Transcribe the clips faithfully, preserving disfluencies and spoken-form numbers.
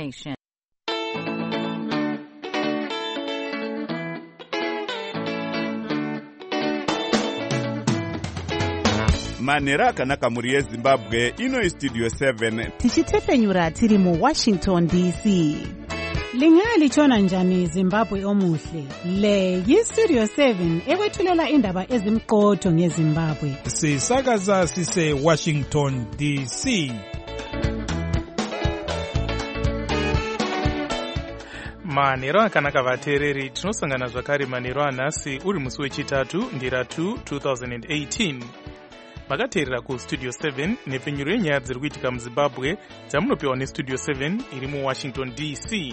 information. Manera akanaka muri yeZimbabwe ino studio seven tichitefenyura tiri mu Washington D C. Lingali chona njani Zimbabwe omuhle. Le yi Studio seven ekwethulela indaba ezimqotho ngeZimbabwe. Sisakaza sise Washington D C. Manero akanaka vateereri, tinosangana zvakare manero anhasi uri musi wechitatu ndira two twenty eighteen. Makateerera ku Studio seven nepfenyuro yenyaya dziri kuitika muZimbabwe dzamunopiwa neStudio seven iri mu Washington D C.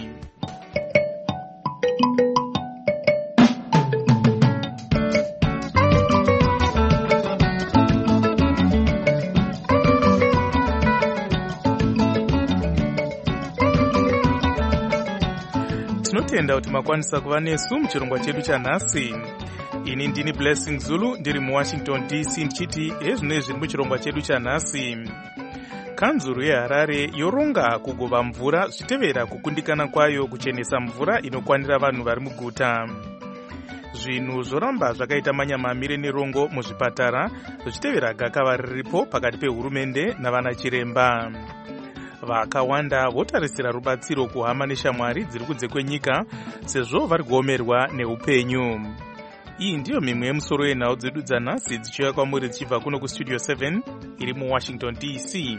Tinotenda kuti makwanisa kuva nesu muchirongwa chedu chanhasi. Ini ndini Blessing Zulu ndiri mu Washington D C ndichiti ezvino zviri muchirongwa chedu chanhasi. Kanzuru yeHarare yoronga kugova mvura zvichitevera kukundikana kwayo kuchenesa mvura inokwanira vanhu vari muguta. Zvinhu zvoramba zvakaita manyamamire nerongo muzvipatara zvichitevera gakava riripo pakati pehurumende navana chiremba. Vakawanda votarisira rubatsiro kuhama neshamwari dziri kunze kwenyika sezvo vari kuomerwa neupenyu. Iyi ndiyo mimwe yemusoro yenhau dzedu dzanhasi dzichiuya kwamuri dzichibva kuno kuStudio seven iri mu Washington D C.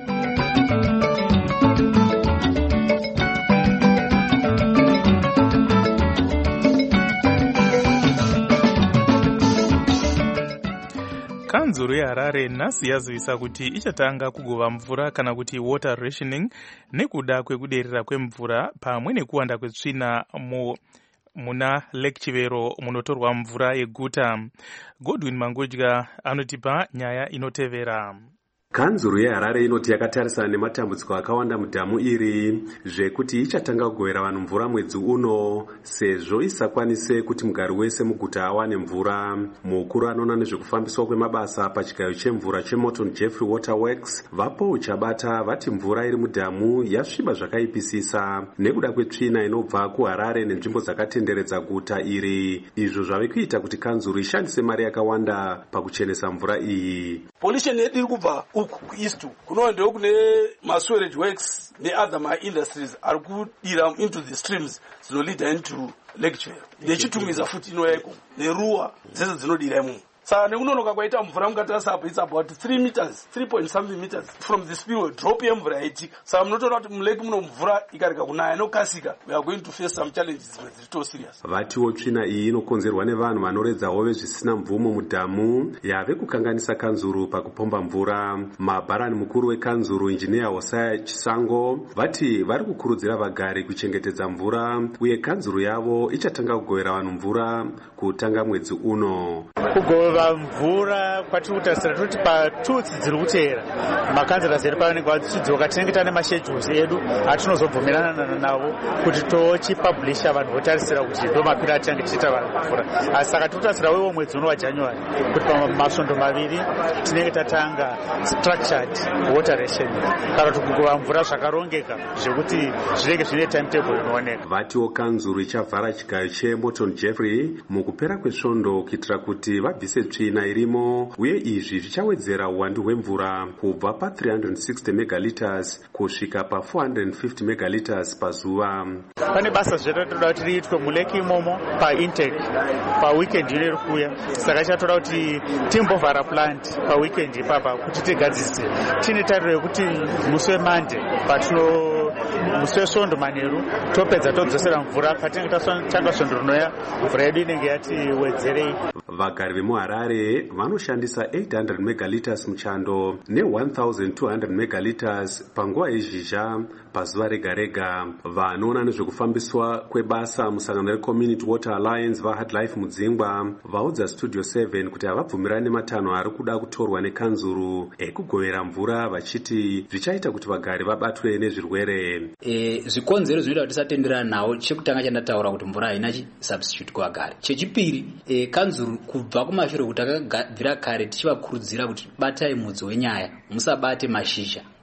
Kanzuru yeHarare nhasi yazivisa kuti ichatanga kugova mvura kana kuti water rationing nekuda kwekuderera kwemvura pamwe nekuwanda kwetsvina mu muna Lake Chivero munotorwa mvura yeguta. Godwin Mangudya anotipa nyaya inotevera. Kanzuru yeHarare inoti yakatarisana nematambudziko akawanda mudhamu iri zvekuti ichatanga kugovera vanhu mvura mwedzi uno sezvo isakwanise kuti mugari wese muguta awane mvura. Mukuru anoona nezvekufambiswa kwemabasa pachigayo chemvura cheMorton Jeffrey Waterworks vapo uchabata vati mvura iri mudhamu yasviba zvakaipisisa nekuda kwetsvina inobva kuHarare nenzvimbo dzakatenderedza guta iri. Izvo zvave kuita kuti kanzuru ishandise mari yakawanda pakuchenesa mvura iyi. Pollution yedu iri kubva east kunoendewo kune ma-sewage works ne-other ma-industries ari kudira into the streams dzinolida into Lake Chivero nechitumiza futi inoyeko neruwa dzese dzinodira imomo. Saka nekunonoka kwaita mvura mukatarisa apo it's about three meters three point something meters from the spillway drop yemvura yaitika. Saka munotoona kuti muleki muno mvura ikareka kunaya inokasika we are going to face some challenges dzimwe dziri to serious. Vatiwo tsvina iyi inokonzerwa nevanhu vanoredza hove zvisina mvumo mudhamu yave kukanganisa kanzuru pakupomba mvura. Mabharani mukuru wekanzuru injiniya Hosea Chisango vati vari kukurudzira vagari kuchengetedza mvura uye kanzuru yavo ichatanga kugovera vanhu mvura kutanga mwedzi uno. Kugova mvura kwatiri kutarisira kuti patutsi dziri kuteera makanzera zeri pavanenge vachidzoka tinenge tane mashejules edu atinozobvumirana navo kuti tochipublisha vanhu votarisira kuti ndo mapiri atinenge tichiita vanhu mvura. Asi saka tiri kutarisira wewo mwedzi uno waJanuary kuti pamasvondo maviri tinenge tatanga structured water rationing kana kuti kugova mvura zvakarongeka zvekuti zvinenge zvine timetable inooneka. Vatiwo kanzuru ichavhara chigayo cheMorton Jeffrey mukupera kwesvondo kuitira kuti vabvise tsvina irimo uye izvi zvichawedzera uwandu hwemvura kubva pa three hundred sixty megaliters kusvika pa four hundred fifty megaliters pazuva. Pane basa zvatoda kuti riitwe muleki imomo paintake paweekend ino iri kuuya. Saka ichatoda kuti timbovhara plant paweekend ipapa kuti tigadzise. Tine tariro yekuti musi weMonday patino musi wesvondo manheru topedza todzosera mvura patinenge tatanga svondo rinoya mvura yedu inenge yati wedzerei. Vagari vemuHarare vanoshandisa eight hundred megaliters muchando ne one thousand two hundred megaliters panguva yezhizha pazuva rega rega. Vanoona nezvekufambiswa kwebasa musangano reCommunity Water Alliance vaHard Life mudzingwa vaudza Studio seven kuti havabvumirani nematanho ari kuda kutorwa nekanzuru ekugovera mvura vachiti zvichaita kuti vagari vabatwe nezvirwere. E, zvikonzero zvinoita kuti tisatenderana nawo chekutanga chandataura kuti mvura haina substitute kuvagari. Chechipiri e, kanzuru kubva kumashure kuti takabvira kare tichivakurudzira kuti batai mudzi wenyaya musabate mashizha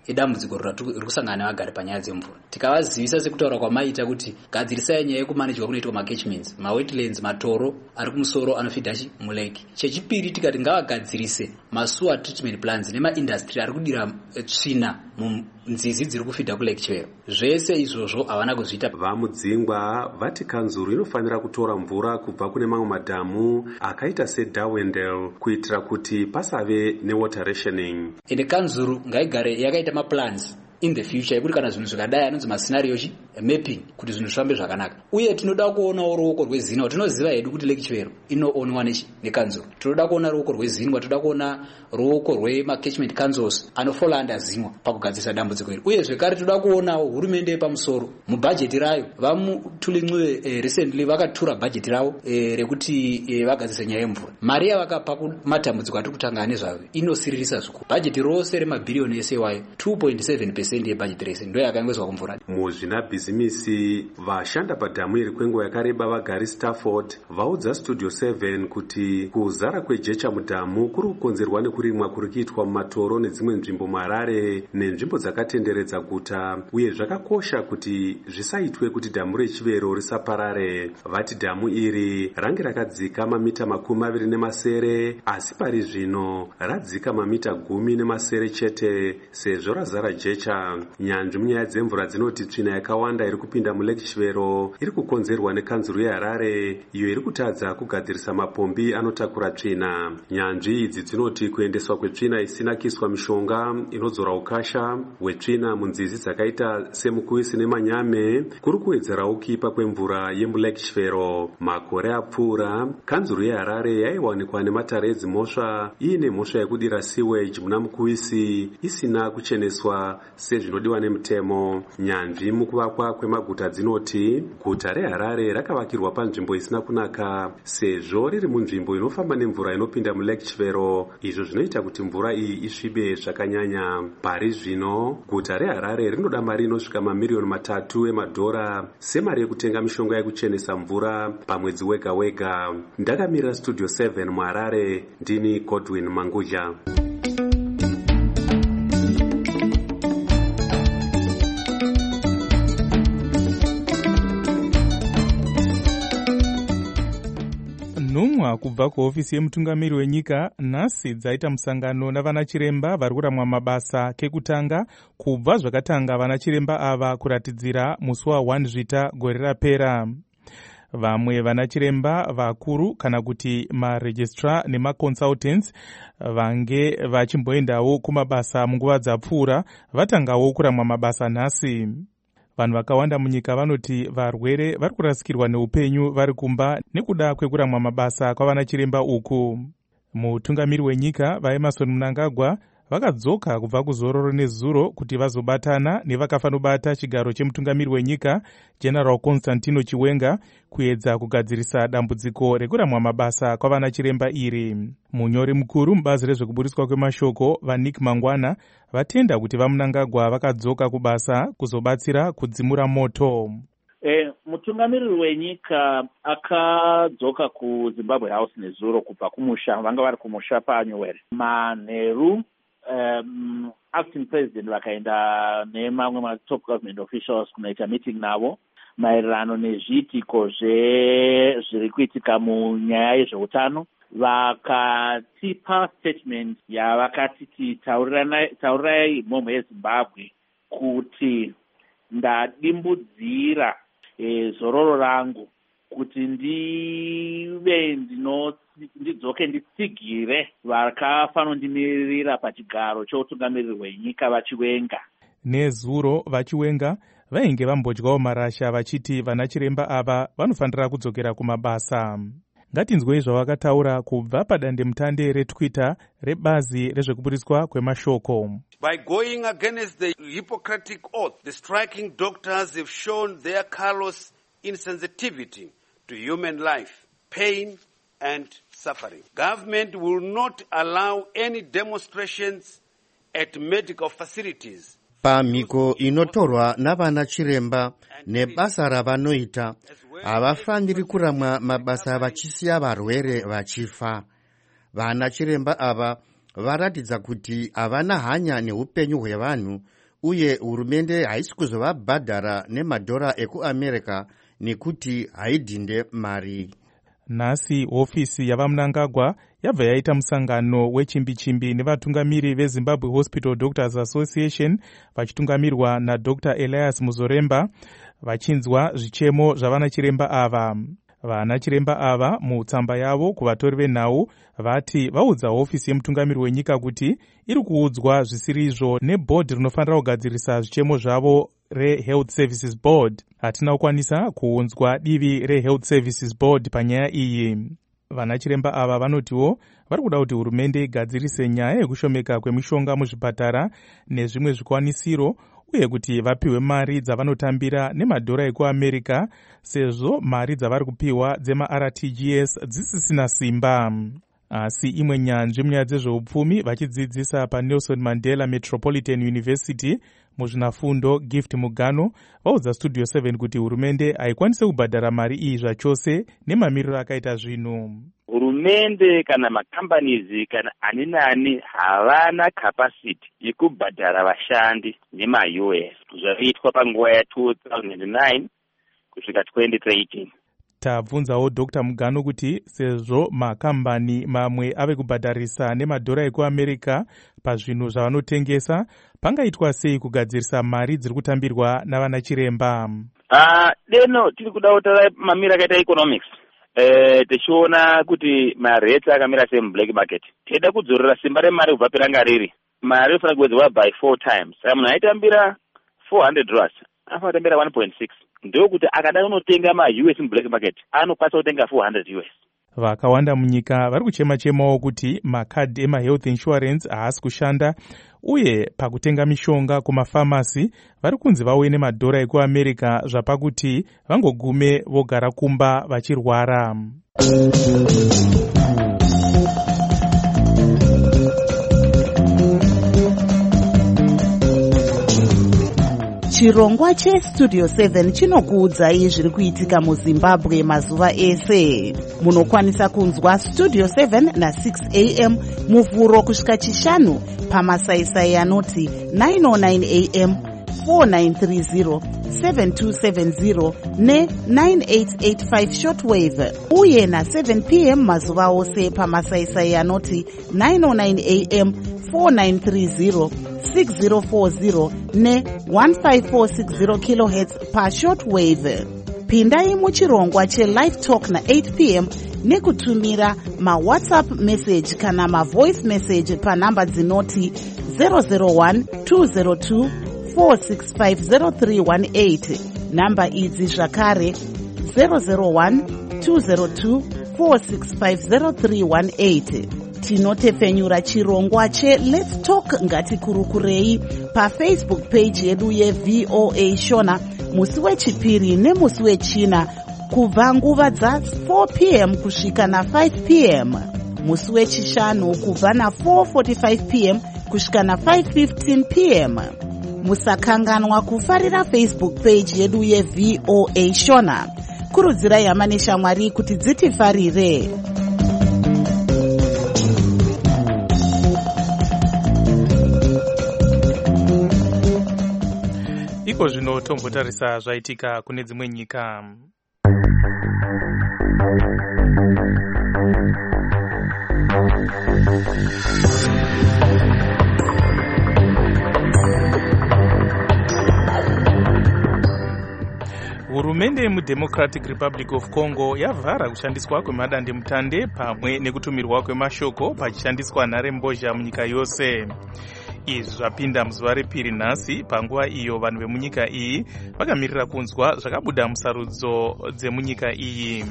edambudziko riri kusangana nevagari panyaya dzemvura. Tikavazivisa sekutaura kwamaita kuti gadzirisai nyaya yekumanejwa kunoitwa macatchments, mawetlands, matoro ari kumusoro anofidha mulake. Chechipiri tikati ngavagadzirise masewer treatment plants nemaindustry ari kudira tsvina munzizi dziri kufidha kulake Chivero. Zvese izvozvo havana kuzviita. Vamudzingwa vati Kanzuru inofanira kutora mvura kubva kune mamwe madhamu akaita seDarwendale kuitira kuti pasave newater rationing. Ende Kanzuru ngaigare yakaita maplans in the future yekuti kana zvinhu zvikadai anonzi mascenario mapping kuti zvinhu zvifambe zvakanaka. Uye tinoda kuonawo ruoko rwezinwa. Tinoziva hedu kuti Lake Chivero inoonwa neKanzuru. Tinoda kuona ruoko rwezinwa, toda kuona ruoko rwemacatchment councils anofola under zinwa pakugadzirisa dambudziko iri. Uye zvekare toda kuonawo hurumende yepamusoro mubhajeti rayo vamuTulincuve eh, recently vakatura bhajeti ravo eh, rekuti eh, vagadzirisa nyaya yemvura. Mari yavakapa kumatambudziko atiri kutanga nezvayo inosiririsa zvikuru. Bhajeti rose remabhiriyoni ese wayo two point seven percent yebhajeti rese ndo yakaengezwa kumvura. Muzvinabhizimisi vashanda padhamu iri kwenguva yakareba vagari Stafford vaudza Studio seven kuti kuzara kwejecha mudhamu kuri kukonzerwa nekurimwa kuri kuitwa mumatoro nedzimwe nzvimbo muHarare nenzvimbo dzakatenderedza guta, uye zvakakosha kuti zvisaitwe kuti dhamu reChivero risaparare. Vati dhamu iri range rakadzika mamita makumi maviri nemasere asi pari zvino radzika mamita gumi nemasere chete sezvo razara jecha. Nyanzvi munyaya dzemvura dzinoti tsvina yakawanda iri kupinda mulake Chivero iri kukonzerwa neKanzuru yeHarare iyo iri kutadza kugadzirisa mapombi anotakura tsvina. Nyanzvi idzi dzinoti kuendeswa kwetsvina isina kuiswa mishonga inodzora ukasha hwetsvina munzizi dzakaita seMukuisi neManyame kuri kuwedzerawo kuipa kwemvura yemulake Chivero. Makore apfuura Kanzuru yeHarare yaiwanikwa nematare edzimhosva iine mhosva yekudira sewage muna Mukuisi isina kucheneswa sezvinodiwa nemutemo. Nyanzvi mukuvakwa kwemaguta dzinoti guta reHarare rakavakirwa panzvimbo isina kunaka sezvo riri munzvimbo inofamba nemvura inopinda mulake Chivero, izvo zvinoita kuti mvura iyi isvibe zvakanyanya. Pari zvino guta reHarare rinoda mari inosvika mamiriyoni matatu emadhora semari yekutenga mishonga yekuchenesa mvura pamwedzi wega wega. Ndakamirira Studio seven muHarare, ndini Godwin Manguja. Nhumwa kubva kuhofisi yemutungamiri wenyika nhasi dzaita musangano navanachiremba vari kuramwa mabasa kekutanga kubva zvakatanga vanachiremba ava kuratidzira musi wa Zvita gore rapera. Vamwe vanachiremba vakuru kana kuti maregistrar nemaconsultants vange vachimboendawo kumabasa munguva dzapfuura vatangawo kuramwa mabasa nhasi. Vanhu vakawanda munyika vanoti varwere vari kurasikirwa neupenyu vari kumba nekuda kwekuramwa mabasa kwavanachiremba uku. Mutungamiri wenyika vaEmmerson Mnangagwa vakadzoka kubva kuzororo nezuro kuti vazobatana nevakafanobata chigaro chemutungamiri wenyika General Constantino Chiwenga kuedza kugadzirisa dambudziko rekuramwa mabasa kwavanachiremba iri. Munyori mukuru mubazi rezvekuburiswa kwemashoko vaNick Mangwana vatenda kuti vaMnangagwa vakadzoka kubasa kuzobatsira kudzimura moto. E, mutungamiriri wenyika akadzoka kuZimbabwe House nezuro kubva kumusha, vanga vari kumusha paNyowere. Manheru um, acting president vakaenda nemamwe matop government officials kunoita meeting navo maererano nezviitiko zviri kuitika munyaya yezveutano. Vakatipa statement yavakati taurirai mhomho yeZimbabwe kuti ndadimbudzira e, zororo rangu kuti ndive ndino ndidzoke nditsigire vakafanondimirira pachigaro choutungamiriri hwenyika vaChiwenga. Nezuro vaChiwenga vainge vambodyawo marasha vachiti vanachiremba ava vanofanira kudzokera kumabasa. Ngatinzwei zvavakataura kubva padandemutande reTwitter rebazi rezvekuburiswa kwemashoko. By going against the Hippocratic oath, the striking doctors have shown their callous insensitivity to human life, pain and suffering. Government will not allow any demonstrations at medical facilities. Pamhiko inotorwa navana chiremba nebasa ravanoita havafaniri kuramwa mabasa vachisiya varwere vachifa. Vana chiremba ava varatidza kuti havana hanya neupenyu hwevanhu uye hurumende haisi kuzovabhadhara nemadhora ekuamerica nekuti haidhinde mari. Nhasi hofisi yavamunangagwa yabva yaita musangano wechimbi-chimbi nevatungamiri veZimbabwe Hospital Doctors Association vachitungamirirwa naDr Elias Muzoremba vachinzwa zvichemo zvavana chiremba ava. Vana chiremba ava mutsamba yavo kuvatori venhau vati vaudza hofisi yemutungamiri wenyika kuti iri kuudzwa zvisiri izvo nebhodhi rinofanira kugadzirisa zvichemo zvavo reHealth Services Board. Hatina kukwanisa kuunzwa divi reHealth Services Board panyaya iyi. Vana chiremba ava vanotiwo vari kuda kuti hurumende igadzirise nyaya yekushomeka kwemishonga muzvipatara nezvimwe zvikwanisiro uye kuti vapiwe mari dzavanotambira nemadhora ekuAmerica sezvo mari dzavari kupiwa dzema-R T G S dzisisina simba. Asi imwe nyanzvi munyaya dzezveupfumi vachidzidzisa paNelson Mandela Metropolitan University muzvinafundo Gift Mugano vaudza Studio seven kuti hurumende haikwanise kubhadhara mari iyi zvachose nemamiriro akaita zvinhu. Hurumende kana makambanizi kana ani nani havana capacity yekubhadhara vashandi nema-U S zvaitwa panguva ya two thousand nine kusvika twenty eighteen. Tabvunzawo Doctor Mugano kuti sezvo makambani mamwe ave kubhadharisa nemadhora ekuAmerica pazvinhu zvavanotengesa, pangaitwa sei kugadzirisa mari dziri kutambirwa navana chiremba? Uh, deno tiri kuda kutaura mamira akaita economics. Eh, tichiona kuti marate akamira semublack market. Teda kudzorera simba remari kubva piranga riri. Mari inofanira kuwedzerwa by four times. Saka munhu aitambira four hundred dollars. Afa atambira one point six. Ndio kuti akada unotenga ma-U S mublack market anokwanisa kutenga four hundred U S. Vakawanda munyika vari kuchema-chemawo kuti makadhi ema-health insurance haasi kushanda uye pakutenga mishonga kumafamasi vari kunzi vauye nemadhora ekuAmerica zvapakuti vangogume vogara kumba vachirwara. Chirongwa cheStudio seven chinokuudzai zviri kuitika muZimbabwe mazuva ese. Munokwanisa kunzwa Studio seven na six a m muvhuro kusvika chishanu pamasaisai anoti nine oh nine a m, four nine three zero, seven two seven zero ne nine eight eight five shortwave uye na seven p m mazuva ose pamasaisai anoti nine oh nine a m, four nine three zero, six zero four zero ne one five four six zero kilohertz pa shortwave. Pindai muchirongwa cheLive Talk na eight p m nekutumira ma-WhatsApp message kana ma-voice message pa namba dzinoti zero zero one two zero two four six five zero three one eight. Namba idzi zvakare zero zero one two zero two four six five zero three one eight. Tinotefenyura chirongwa che Let's Talk ngatikurukurei paFacebook page yedu yeV O A Shona musi wechipiri nemusi wechina kubva nguva dza four p m kusvika na five p m, musi wechishanu kubva na four forty-five p m kusvika na five fifteen p m. Musakanganwa kufarira Facebook page yedu yeV O A Shona. Kurudzirai hama neshamwari kuti dzitifarire. Iko zvino tombotarisa zvaitika kune dzimwe nyika. Hurumende yemuDemocratic Republic of Congo yavhara kushandiswa kwemadandemutande pamwe nekutumirwa kwemashoko pachishandiswa nharembozha munyika yose. Izvi zvapinda muzuva repiri nhasi panguva iyo vanhu vemunyika iyi vakamirira kunzwa zvakabuda musarudzo dzemunyika iyi.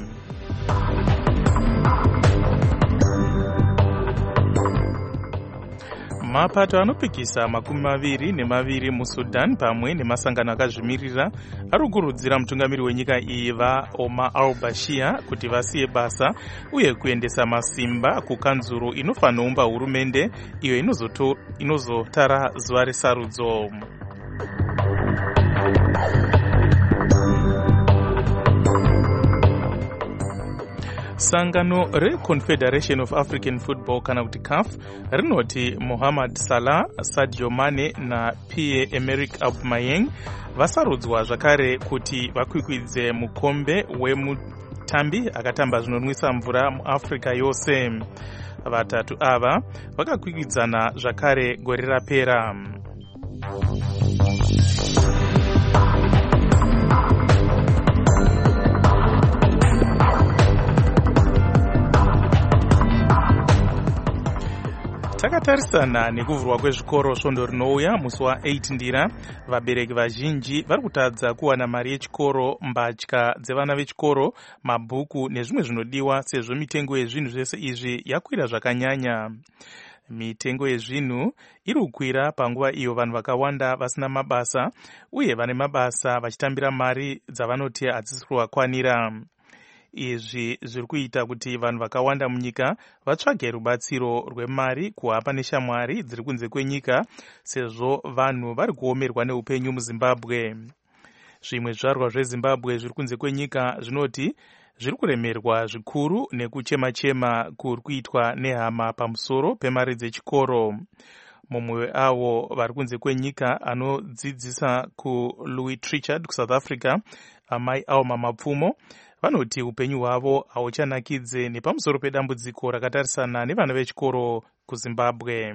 Mapato anopikisa makumi maviri nemaviri muSudan pamwe nemasangano akazvimirira ari kukurudzira mutungamiri wenyika iyi vaOmar al-Bashir kuti vasiye basa uye kuendesa masimba kukanzuru inofanoumba hurumende iyo inozotara zuva resarudzo. sangano reConfederation of African Football kana kuti C A F rinoti Mohamed Salah, Sadio Mane naPierre-Emerick Aubameyang vasarudzwa zvakare kuti vakwikwidze mukombe wemutambi akatamba zvinonwisa mvura muAfrica yose. Vatatu ava vakakwikwidzana zvakare gore rapera. Takatarisana nekuvhurwa kwezvikoro svondo rinouya musi wa8 ndira, vabereki vazhinji vari kutadza kuwana mari yechikoro, mbatya dzevana vechikoro, mabhuku nezvimwe zvinodiwa sezvo mitengo yezvinhu zvese izvi yakwira zvakanyanya. Mitengo yezvinhu iri kukwira panguva iyo vanhu vakawanda vasina mabasa uye vane mabasa vachitambira mari dzavanoti hadzisi kuvakwanira. Izvi zviri kuita kuti vanhu vakawanda munyika vatsvage rubatsiro rwemari kuhapa neshamwari dziri kunze kwenyika sezvo vanhu vari kuomerwa neupenyu muZimbabwe. Zvimwe zvizvarwa zveZimbabwe zviri kunze kwenyika zvinoti zviri kuremerwa zvikuru nekuchema-chema kuri kuitwa nehama pamusoro pemari dzechikoro. Mumwe weavo vari kunze kwenyika anodzidzisa kuLouis Trichardt kuSouth Africa, amai Auma Mapfumo, vanoti upenyu hwavo hauchanakidze nepamusoro pedambudziko rakatarisana nevana vechikoro kuZimbabwe.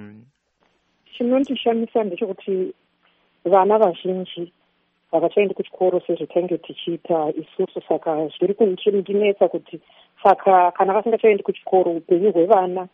Chinondishamisa ndechekuti vana vazhinji havachaendi kuchikoro sezvatainge tichiita isusu, saka zviri kundinetsa kuti saka kana vasingachaendi kuchikoro upenyu hwevana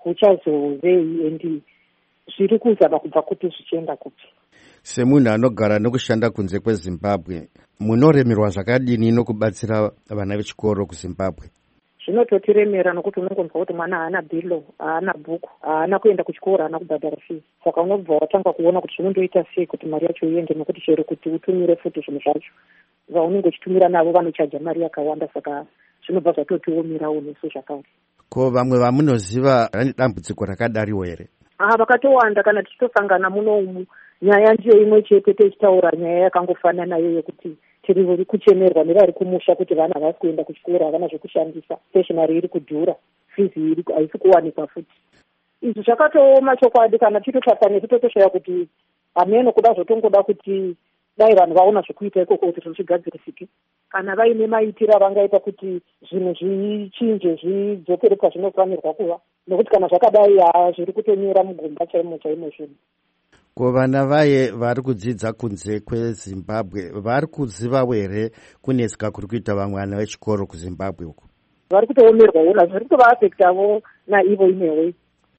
huchazovei endi zviri kuzama kubva kupi zvichienda kupi. Semunhu anogara nokushanda kunze kweZimbabwe, munoremerwa zvakadini nokubatsira vana vechikoro kuZimbabwe? Zvinototiremera nokuti unongonzwa kuti mwana haana bhilo, haana bhuku, haana kuenda kuchikoro, haana kubhadhara fee. Saka unobva watanga kuona kuti zvinondoita sei kuti mari yacho iende, nokuti chero kuti utumire futi zvinhu zvacho vaunenge uchitumira navo vanochaja mari yakawanda, saka zvinobva zvatotiomerawo nesu zvakare. Ko vamwe vamunoziva vane dambudziko rakadariwo here? Ah, vakatowanda. Kana tichitosangana munomu, nyaya ndiyo imwe chete tichitaura nyaya yakangofanana nayo yekuti tiri kuchemerwa nevari kumusha kuti vana havasi kuenda kuchikoro, havana zvekushandisa, stationary iri kudhura, fizi haisi kuwanikwa futi. Izvi zvakatooma chokwadi. Kana tichitotsvaka nekutotoshoya kuti hameno kuda zvotongoda kuti dai vanhu vaona zvekuita ikoko kuti zvichigadzirisike. Kana vaine maitiro avangaita kuti zvinhu zvichinje, zvidzokere pazvinofanirwa kuva, nokuti kana zvakadai zviri kutonyera mugomba chaimo chaimo zvinhu. Ko vana vaye vari kudzidza kunze kweZimbabwe vari kuzivawo here kuneseka kuri kuita vamwe vana vechikoro kuZimbabwe uko? Vari kutoomerwa ona, zviri kutovaafektawo naivo inewe.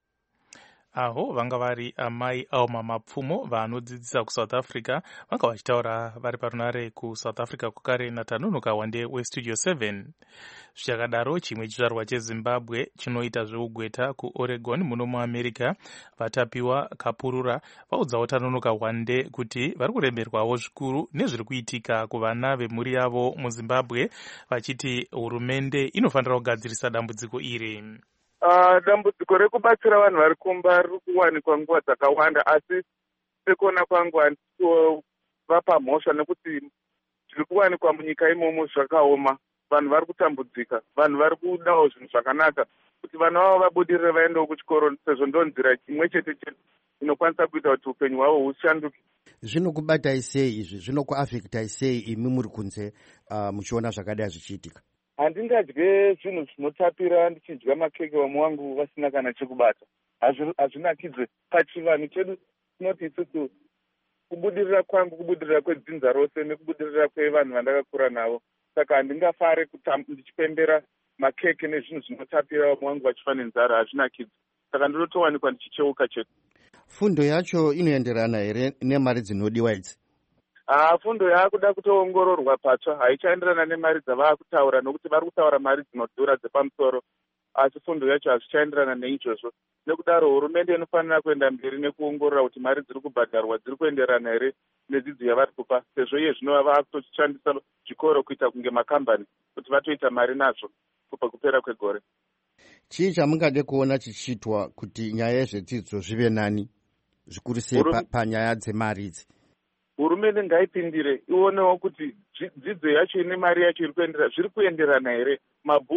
Aho vanga vari amai Auma Mapfumo vanodzidzisa kuSouth Africa, vanga vachitaura vari parunare kuSouth Africa kukare naTanunuka Wande weStudio seven. Zvichakadaro, chimwe chizvarwa cheZimbabwe chinoita zveugweta kuOregon muno muAmerica vatapiwa kapurura vaudzawo Tanunuka Wande kuti vari kuremerwawo zvikuru nezviri kuitika kuvana vemhuri yavo muZimbabwe, vachiti hurumende inofanira kugadzirisa dambudziko iri. Uh, dambudziko rekubatsira vanhu vari kumba riri kuwanikwa nguva dzakawanda, asi sekuona kwangu handisovapa mhosva nekuti zviri kuwanikwa munyika imomo zvakaoma. Vanhu vari kutambudzika, vanhu vari kudawo zvinhu zvakanaka kuti vana vavo vabudirire vaendewo kuchikoro, sezvo ndo nzira imwe chete chete inokwanisa kuita kuti upenyu hwavo hushanduke. Zvinokubatai sei izvi? Zvinokuafektai sei imi muri kunze uh, muchiona zvakadai zvichiitika? Handingadye zvinhu zvinotapira ndichidya makeke vamwe wangu vasina kana chekubata. Hazvinakidze pachivanhu chedu. Tinoti isusu kubudirira kwangu, kubudirira kwedzinza rose nekubudirira kwevanhu vandakakura navo. Saka handingafare ndichipembera makeke nezvinhu zvinotapira vamwe wangu vachifa nenzara, hazvinakidze. Saka ndinotowanikwa ndichicheuka chete. Fundo yacho inoenderana here nemari dzinodiwa idzi? Ah, fundo yakuda kutoongororwa patsva, haichaenderana nemari dzavakutaura, nokuti vari kutaura mari dzinodhura dzepamusoro, asi fundo yacho hazvichaenderana neizvozvo. Nekudaro hurumende inofanira kuenda mberi nekuongorora kuti mari dziri kubhadharwa dziri kuenderana here nedzidzo yavari kupa, sezvo iye zvino vava kutoshandisa zvikoro kuita kunge makambani kuti vatoita mari nazvo kubva kupera kwegore. Chii chamungade kuona chichiitwa kuti nyaya yezvedzidzo zvive nani, zvikuru sei panyaya dzemari idzi? Hurumende ngaipindire ionewo kuti dzidzo yacho ine mari yacho iri kuenderana, zviri kuenderana here, mabhuku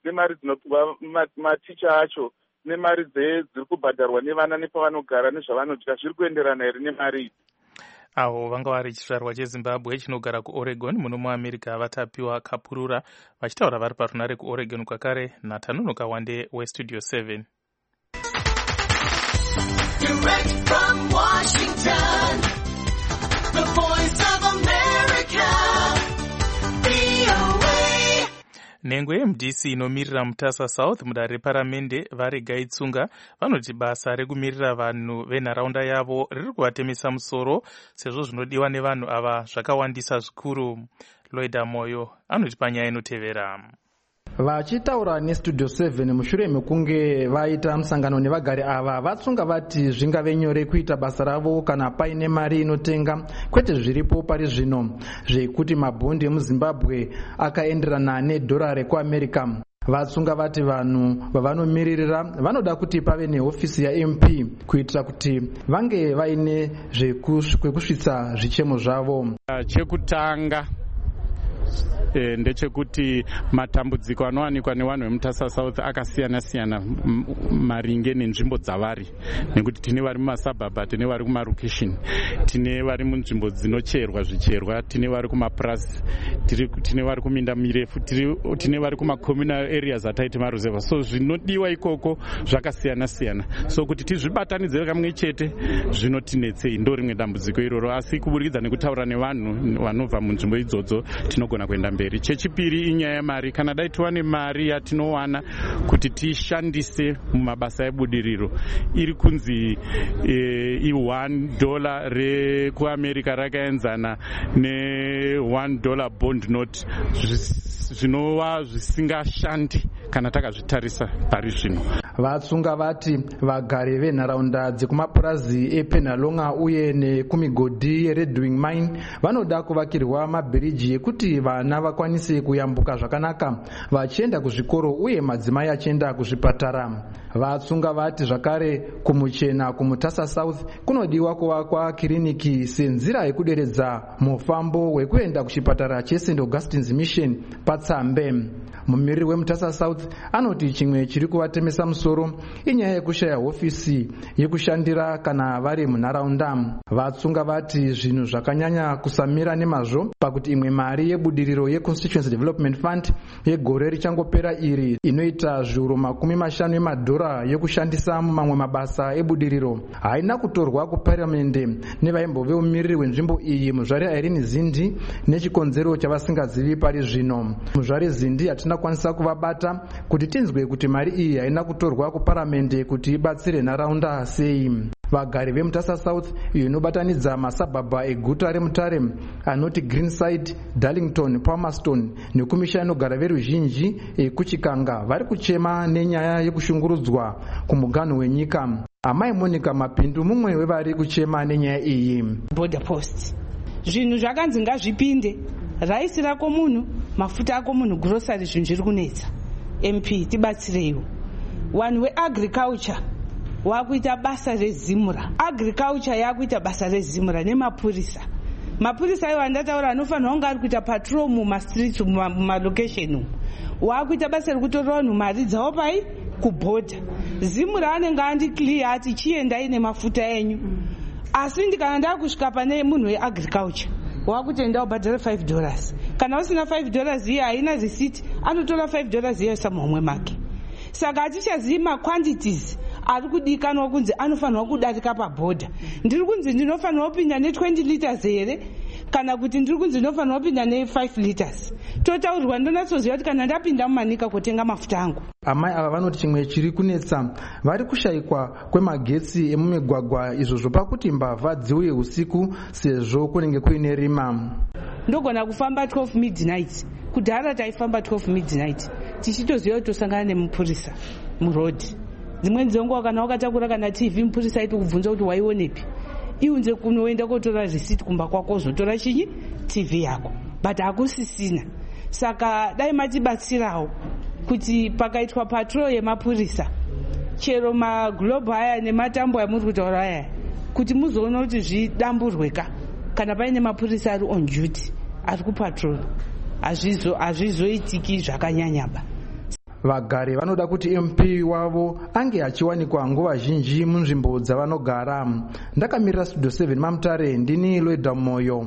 nemari dzinopiwa maticha acho nemari dziri kubhadharwa nevana nepavanogara nezvavanodya zviri kuenderana here nemari idzi. avo vanga vari chizvarwa chezimbabwe chinogara kuoregon muno muamerica vatapiwa kapurura vachitaura vari parunare kuoregon kwakare natanonoka wande westudio seven. Direct from Washington, the voice of America, V O A. Nhengo yeM D C inomirira Mutasa South mudare reparamende varega itsunga vanoti basa rekumirira vanhu venharaunda yavo riri kuvatemesa musoro sezvo zvinodiwa nevanhu ava zvakawandisa zvikuru. Loida Moyo anoti panyaya inotevera. Vachitaura nestudio seven mushure mekunge vaita musangano nevagari ava vatsunga vati zvingave nyore kuita basa ravo kana paine mari inotenga kwete zviripo pari zvino zvekuti mabhondi emuzimbabwe akaenderana nedhora rekuamerica. Vatsunga vati vanhu vavanomiririra vanoda kuti pave nehofisi yaM P kuitira kuti vange vaine zvekusvitsa zvichemo zvavo. Chekutanga E, ndechekuti matambudziko anowanikwa nevanhu vemutasa South akasiyana siyana maringe nenzvimbo dzavari, nekuti tine vari mumasabhabha, tine vari kumarokesheni, tine vari munzvimbo dzinocherwa zvicherwa, tine vari kumapurasi, tine vari kuminda mirefu, tine vari kumacommunal areas ataiti maruzeva. So zvinodiwa ikoko zvakasiyana siyana, so kuti tizvibatanidze kamwe chete zvinotinetsei, ndo rimwe dambudziko iroro. Asi kuburikidza nekutaura nevanhu vanobva munzvimbo idzodzo tinogona kuenda mberi. Chechipiri inyaya yemari. Kana dai tiwane mari yatinowana kuti tishandise mumabasa ebudiriro, iri kunzi e, one dollar rekuamerica rakaenzana ne one dollar bond note, zvinova zvisingashandi kana takazvitarisa pari zvino. Vatsunga vati vagari venharaunda dzekumapurazi ePenalonga uye nekumigodhi yeRedwing Mine vanoda kuvakirwa mabhiriji ekuti vana vakwanise kuyambuka zvakanaka vachienda kuzvikoro uye madzimai achienda kuzvipatara. Vatsunga vati zvakare kumuchena kumutasa South kunodiwa kuvakwa kiriniki senzira yekuderedza mufambo wekuenda kuchipatara cheSaint Augustine's Mission paTsambe. Mumiriri wemutasa South anoti chimwe chiri kuvatemesa musoro inyaya yekushaya hofisi yekushandira kana vari munharaunda. Vatsunga vati zvinhu zvakanyanya kusamira nemazvo pakuti imwe mari yebudiriro yeConstituency Development Fund yegore richangopera iri inoita zviuru makumi mashanu emadhora yekushandisa mumamwe mabasa ebudiriro haina kutorwa kuparamende nevaimbove mumiriri wenzvimbo iyi muzvare Irene Zindi nechikonzero chavasingazivi pari zvino. Muzvare Zindi hatina kwanisa kuvabata kuti tinzwe kuti mari iyi haina kutorwa kuparamende kuti ibatsire nharaunda sei. Vagari vemutasa South iyo inobatanidza masabhabha eguta reMutare anoti Greenside, Darlington, Palmerston nekumisha inogara veruzhinji ekuchikanga vari kuchema nenyaya yekushungurudzwa kumuganhu wenyika. Amai Monica Mapindu mumwe wevari kuchema nenyaya iyi. Border post zvinhu zvakanzi ngazvipinde, raisi rako munhu, mafuta ako munhu, grocery, zvinhu zviri kunetsa. M P tibatsireiwo. One weagriculture wakuita basa rezimura, agriculture yakuita basa rezimura nemapurisa. Mapurisa iwo andataura anofanira kunge ari kuita patrol mumastreets mumalocation, wakuita basa rekutora vanhu mari dzavo pai kubhodha. Zimura anenge andi clear ati chiendai nemafuta enyu, asi ndikana ndakusvika pane munhu weagriculture wakutenda ubhadhara five dollars, kana usina five dollars iye haina receipt, anotora five dollars iye samahomwe make. Saka hatichazivi maquantities ari kudikanwa kunzi anofanirwa kudarika pabhodha. Ndiri kunzi ndinofanirwa kupinda ne twenty liters here kana kuti ndiri kunzi ndinofanirwa kupinda ne five liters. Totaurirwa ndonatsoziva kuti kana ndapinda mumanika kutenga mafuta angu. Amai ava vanoti chimwe chiri kunetsa vari kushayikwa kwemagetsi emumigwagwa, izvo pakuti mbavha dziuye usiku sezvo kunenge kuine rima. Ndogona kufamba twelve midnight, kudhara taifamba twelve midnight tichitoziva kuti tosangana nemupurisa muroad. Dzimweni dzenguva kana wakatakura kana T V mupurisa aiti kubvunza kuti waionepi, iunze kunoenda kotora receipt kumba kwako uzotora chinyi T V yako, but hakusisina. Saka dai matibatsirawo kuti pakaitwa patrol yemapurisa, chero maglobe aya nematambo amuri kutaura aya, kuti muzoona kuti zvidamburweka kana paine mapurisa ari on duty ari kupatrol, hazvizoitiki zvakanyanyaba. vagari vanoda kuti M P wavo ange achiwanikwa nguva zhinji munzvimbo dzavanogara. Ndakamirira Studio seven Mamutare, ndini Loida Moyo.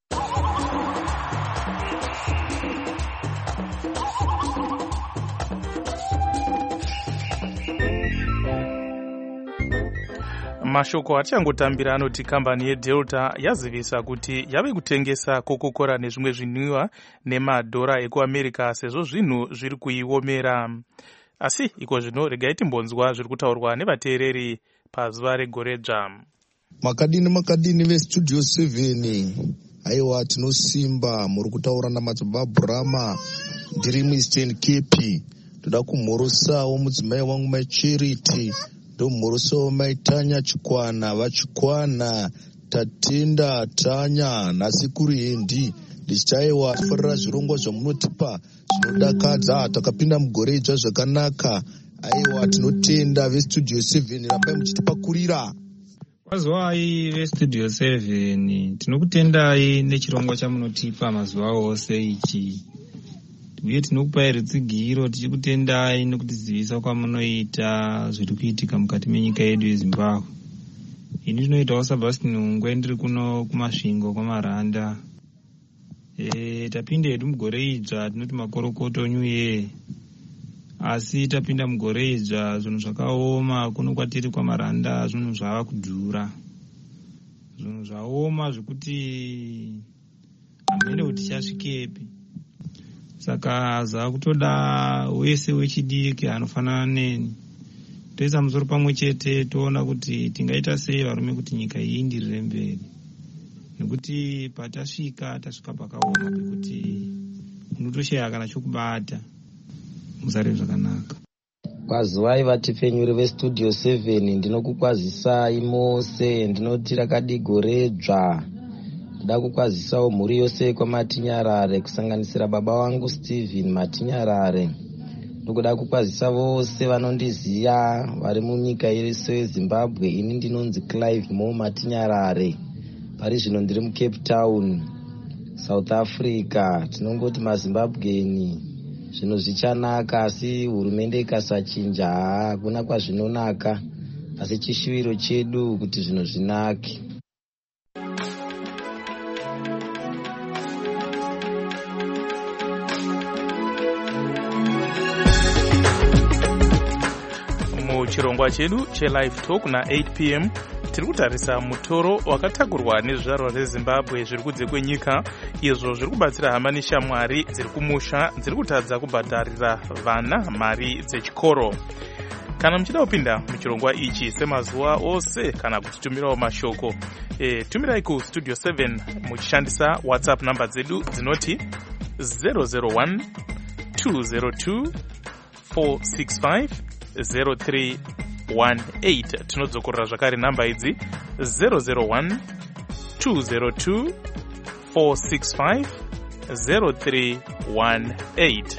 Mashoko achangotambira anoti kambani yeDelta yazivisa kuti yave kutengesa Coca-Cola nezvimwe zvinwiwa nemadhora ekuAmerica sezvo zvinhu zviri kuiomera. Asi iko zvino regai timbonzwa zviri kutaurwa nevateereri pazuva regore dzva. Makadini makadini veStudio seven. Aiwa tinosimba muri kutaura naMadzibhabhurama ndiri muEastern Cape. Toda kumhorosawo mudzimai wangu maCharity. Ndomhorosawo maitanya Chikwana vachikwana tatenda tanya nhasi kuri hendi ndichitaiwa tifarira zvirongwa zvamunotipa zvinodakadza. Takapinda mugore idzva zvakanaka. Aiwa tinotenda veStudio seven, rambai muchitipakurira. Wazwai veStudio seven, tinokutendai nechirongwa chamunotipa mazuva ose ichi. Uye tinokupai rutsigiro tichikutendai nokutizivisa kwamunoita zviri kuitika mukati menyika yedu yeZimbabwe. Ini ndinoitawo Sebastian Ungwe ndiri kuno kumasvingo kwaMaranda. E, tapinda hedu mugore idzva tinoti makorokoto new year. Asi tapinda mugore idzva zvinhu zvakaoma kuno kwatiri kwaMaranda, zvinhu zvava kudhura. Zvinhu zvaoma zvekuti hamene kuti tichasvikepi. Saka zvakutoda wese wechidiki anofanana neni toisa musoro pamwe chete toona kuti tingaita sei varume kuti nyika iyi indirire mberi, nekuti patasvika tasvika pakaoma pekuti unotoshaya kana chokubata. Muzare zvakanaka. Kwazivai vatipfenyuri veStudio seven, ndinokukwazisai mose. Ndinoti rakadi gore dzva. Ndoda kukwazisawo mhuri yose kwaMatinyarare kusanganisira baba wangu Stephen Matinyarare. Ndokuda kukwazisa vose vanondiziya vari munyika yese yeZimbabwe. Ini ndinonzi Clive Mo Matinyarare. Pari zvino ndiri muCape Town, South Africa. Tinongoti maZimbabweni zvinhu zvichanaka, asi hurumende ikasachinja hakuna kwazvinonaka. Asi chishuviro chedu kuti zvinhu zvinake. Chirongwa chedu cheLive Talk na eight p m tiri kutarisa mutoro wakatakurwa nezvizvarwa zveZimbabwe zviri kunze kwenyika, izvo zviri kubatsira hama neshamwari dziri kumusha dziri kutadza kubhadharira vana mari dzechikoro. Kana muchida kupinda muchirongwa ichi semazuva ose kana kutitumirawo mashoko, e, tumirai kuStudio seven muchishandisa WhatsApp namba dzedu dzinoti zero zero one two zero two four six five zero three one eight. Tinodzokorera zvakare namba idzi zero zero one two zero two four six five zero three one eight.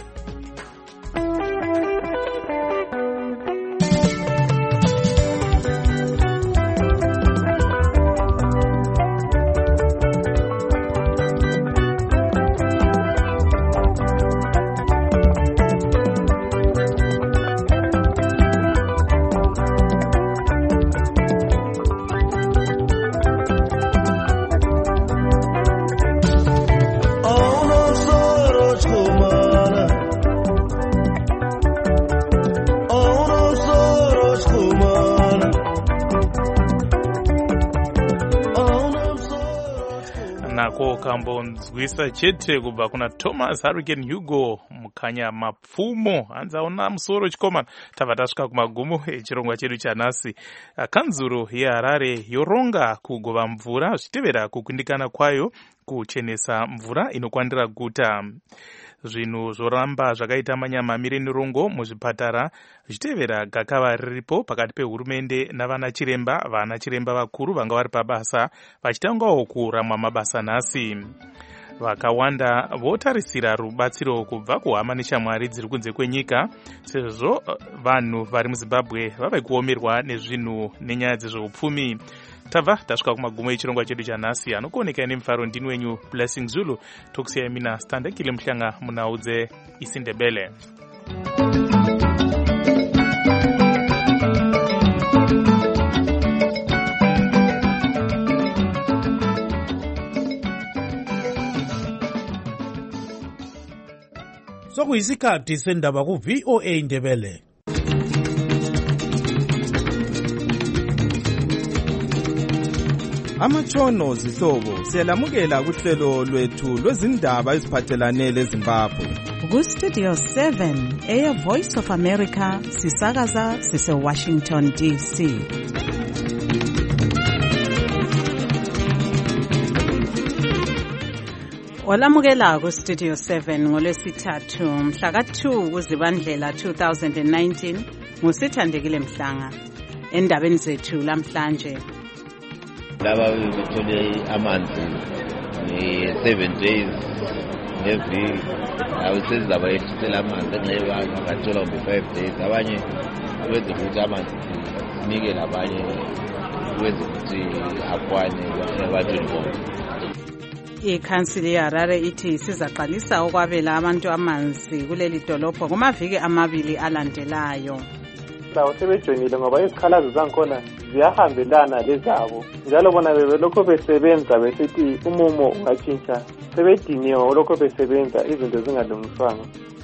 Kambonzwisa chete kubva kuna Thomas Hurricane Hugo mukanya mapfumo hanzaona musoro chikomana. Tabva tasvika kumagumo echirongwa chedu chanhasi. Kanzuro yeHarare yoronga kugova mvura zvichitevera kukundikana kwayo kuchenesa mvura inokwandira guta. Zvinhu zvoramba zvakaita manyamamire nerongo muzvipatara zvichitevera gakava riripo pakati pehurumende navana chiremba. Vana chiremba vakuru vanga vari pabasa vachitangawo kuramwa mabasa nhasi. Vakawanda votarisira rubatsiro kubva kuhama neshamwari dziri kunze kwenyika, sezvo vanhu vari muZimbabwe vave kuomerwa nezvinhu nenyaya dzezveupfumi. Tabva tasvika kumagumo echirongwa chedu chanhasi. Anokuoneka nemufaro ndini wenyu Blessing Zulu. Tokusiyai mina Standekile Mhlanga munaudze isindebele. sokuyisikhathi sendaba ku-V O A Ndebele. Amatshono zihlobo siyalamukela kuhlelo lwethu lwezindaba eziphathelane leZimbabwe. Ku-Studio seven, Air Voice of America, sisakaza sise-Washington D C. Olamukela ku-Studio seven ngolwesithathu mhla ka two kuZibandlela two thousand nineteen nguSithandekile Mhlanga. Endabeni zethu lamhlanje. Laba bethole amanzi nge-seven days ngeviki awusezaba ehlisela amanzi enxeba ngathola nge-five days abanye kwenza ukuthi amanzi sinikele abanye kwenza ukuthi akwane ebantwini bonke. Ikhansili yeHarare ithi sizaqalisa ukwabela abantu amanzi kuleli dolobho kumaviki amabili alandelayo. Lawo sebejoyinile ngoba izikhalazo zankhona ziyahambelana lezabo njalo bona bebelokho besebenza besithi umumo ungatshintsha sebediniwe olokho besebenza izinto zingalungiswanga.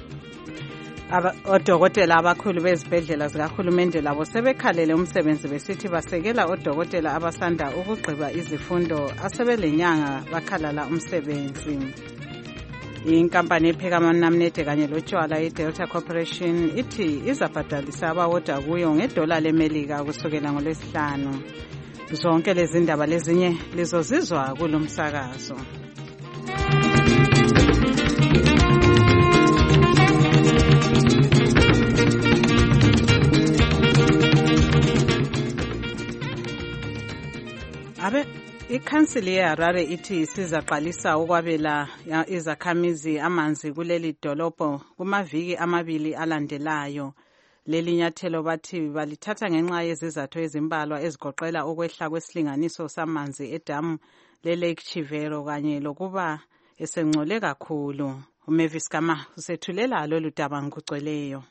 Odokotela abakhulu bezibhedlela zikahulumende labo sebekhalele umsebenzi besithi basekela odokotela abasanda ukugqiba izifundo asebelenyanga bakhalala umsebenzi. Inkampani epheka amanamnede kanye lotshwala iDelta Corporation ithi izabhadalisa abawoda kuyo ngedola leMelika kusukela ngolwesihlanu. Zonke lezi ndaba lezinye lizozizwa kulomsakazo. Abe ikhansili yeHarare ithi sizaqalisa ukwabela izakhamizi amanzi kuleli dolobho kumaviki amabili alandelayo. Leli nyathelo bathi balithatha ngenxa yezizathu ezimbalwa ezigoqela ukwehla kwesilinganiso samanzi edamu leLake Chivero kanye lokuba esengcole kakhulu. uMavis Kama usethulela lolu daba ngokugcweleyo.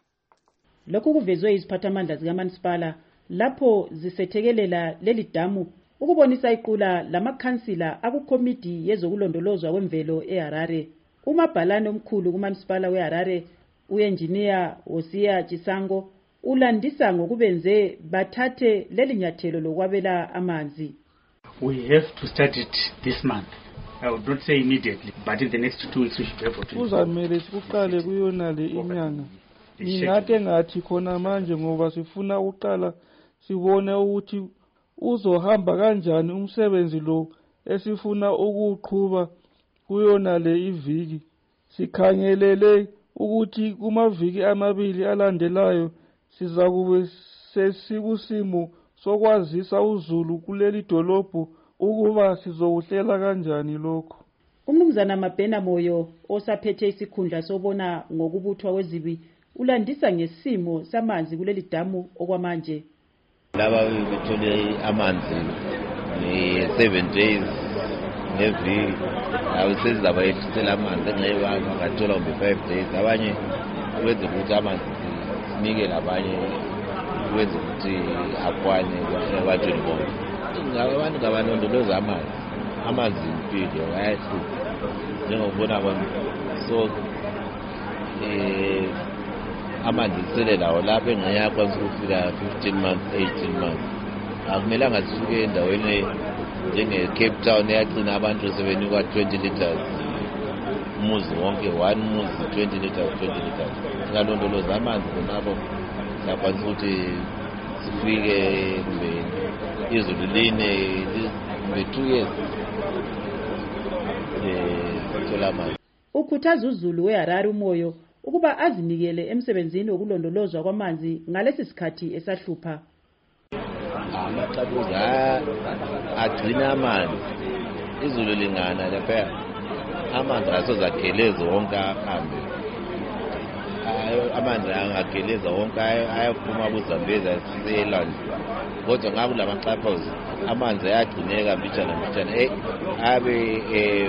Lokhu kuvezwe iziphathamandla zikaManisipala lapho zisethekelela leli damu ukubonisa iqula lamakhansila akukomiti yezokulondolozwa kwemvelo eHarare. Umabhalane omkhulu kuManisipala weHarare uengineer Osia Chisango ulandisa ngokubenze bathathe leli nyathelo lokwabela amanzi. We have to start it this month. I would not say immediately, but in the next two weeks we should be able to. Uzamele siqale kuyona le inyanga. Ngingake ngathi khona manje ngoba sifuna uqala sibone ukuthi uzohamba kanjani umsebenzi lo esifuna ukuqhubha kuyona le iviki. Sikhangelele ukuthi kumaviki amabili alandelayo siza kube sesikusimo sokwazisa uZulu kuleli dolobho ukuba sizokuhlela kanjani lokho. Umnumzana Mabhena Moyo osaphethe isikhundla sobona ngokubuthwa kwezibi ulandisa ngesimo samanzi kuleli damu okwamanje. Laba bethole amanzi nge-seven days ngeviki awusezaba ehlisela amanzi enxeba ngathola nge-five days abanye kwenza ukuthi amanzi sinikele abanye kwenza ukuthi akwane ebantwini bonke. Abantu ngabalondoloza amanzi amanzi impilo ayahlupha njengokubona kwami so eh amanzi sele lawo lapho engayakwanisa ukufika fifteen months eighteen months akumelanga sisuke endaweni njenge-Cape Town eyagcina abantu sebenikwa twenty liters umuzi wonke one muzi twenty liters twenty liters singalondoloza amanzi khonapho siyakwanisa ukuthi sifike kumbe izulu line kumbe two years eh thola amanzi. Ukhuthaza uZulu weHarare uMoyo ukuba azinikele emsebenzini wokulondolozwa kwamanzi ngalesi sikhathi esahlupha. Amaqabuza agcina amanzi izulu lingana lapha amanzi asozageleza wonke ahambe amanzi angageleza wonke ayaphuma kuZambezi aselandi kodwa ngaku lamaxhaphozi amanzi ayagcineka mbijana mbijana abe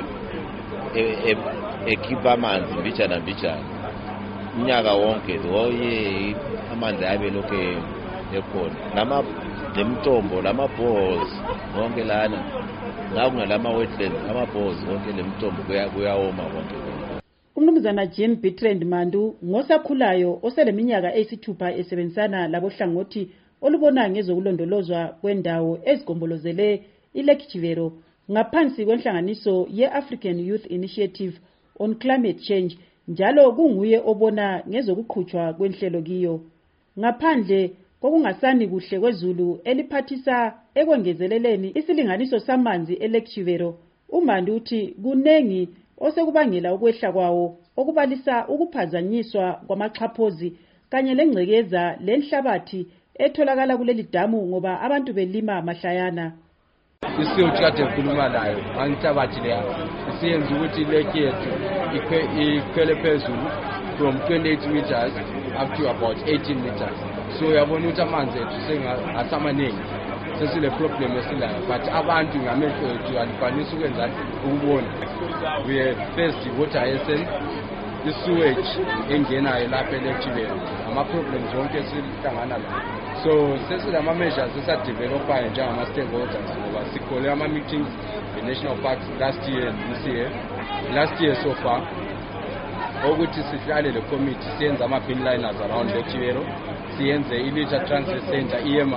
ekhipha amanzi mbijana mbijana unyaka wonke oye amanzi abe lokhe ekhona nama lemthombo lamabhozi wonke lana ngakungalama wetlands amabhozi wonke lemthombo kuyawoma wonke. umnumzana Jean Bertrand Mandu ngosakhulayo oseleminyaka eyisithupha esebenzisana labohlangothi olubona ngezokulondolozwa kwendawo ezigombolozele iLake Chivero ngaphansi kwenhlanganiso ye-African Youth Initiative on Climate Change, njalo kunguye obona ngezokuqhutshwa kwenhlelo kiyo. Ngaphandle kokungasani kuhle kwezulu eliphathisa ekwengezeleleni isilinganiso samanzi eLake Chivero, uMandu uthi kunengi osekubangela ukwehla kwawo okubalisa ukuphazanyiswa kwamaxhaphozi kanye lengcekeza lenhlabathi etholakala kuleli damu ngoba abantu belima mahlayana. Isiyothi kade ngikhuluma nayo angihlabathi leyo isiyenza ukuthi ilake yethu ikhwele phezulu from twenty-eight meters up to about eighteen meters. So uyabona ukuthi amanzi ethu sengasamaningi sesile problem esilayo, but abantu ngamehlo ethu alikwanisa ukwenza ukubona. We first water essence, the sewage engenayo lapha eLake Chivero, ama problems wonke esihlangana nawo. So sesilama measures esadevelopayo njengama stakeholders ngoba sikhole ama meetings in national parks last year and this year. Last year so far ukuthi sihlale le committee siyenza ama bin liners around Lake Chivero, siyenze i-litter transfer center iyema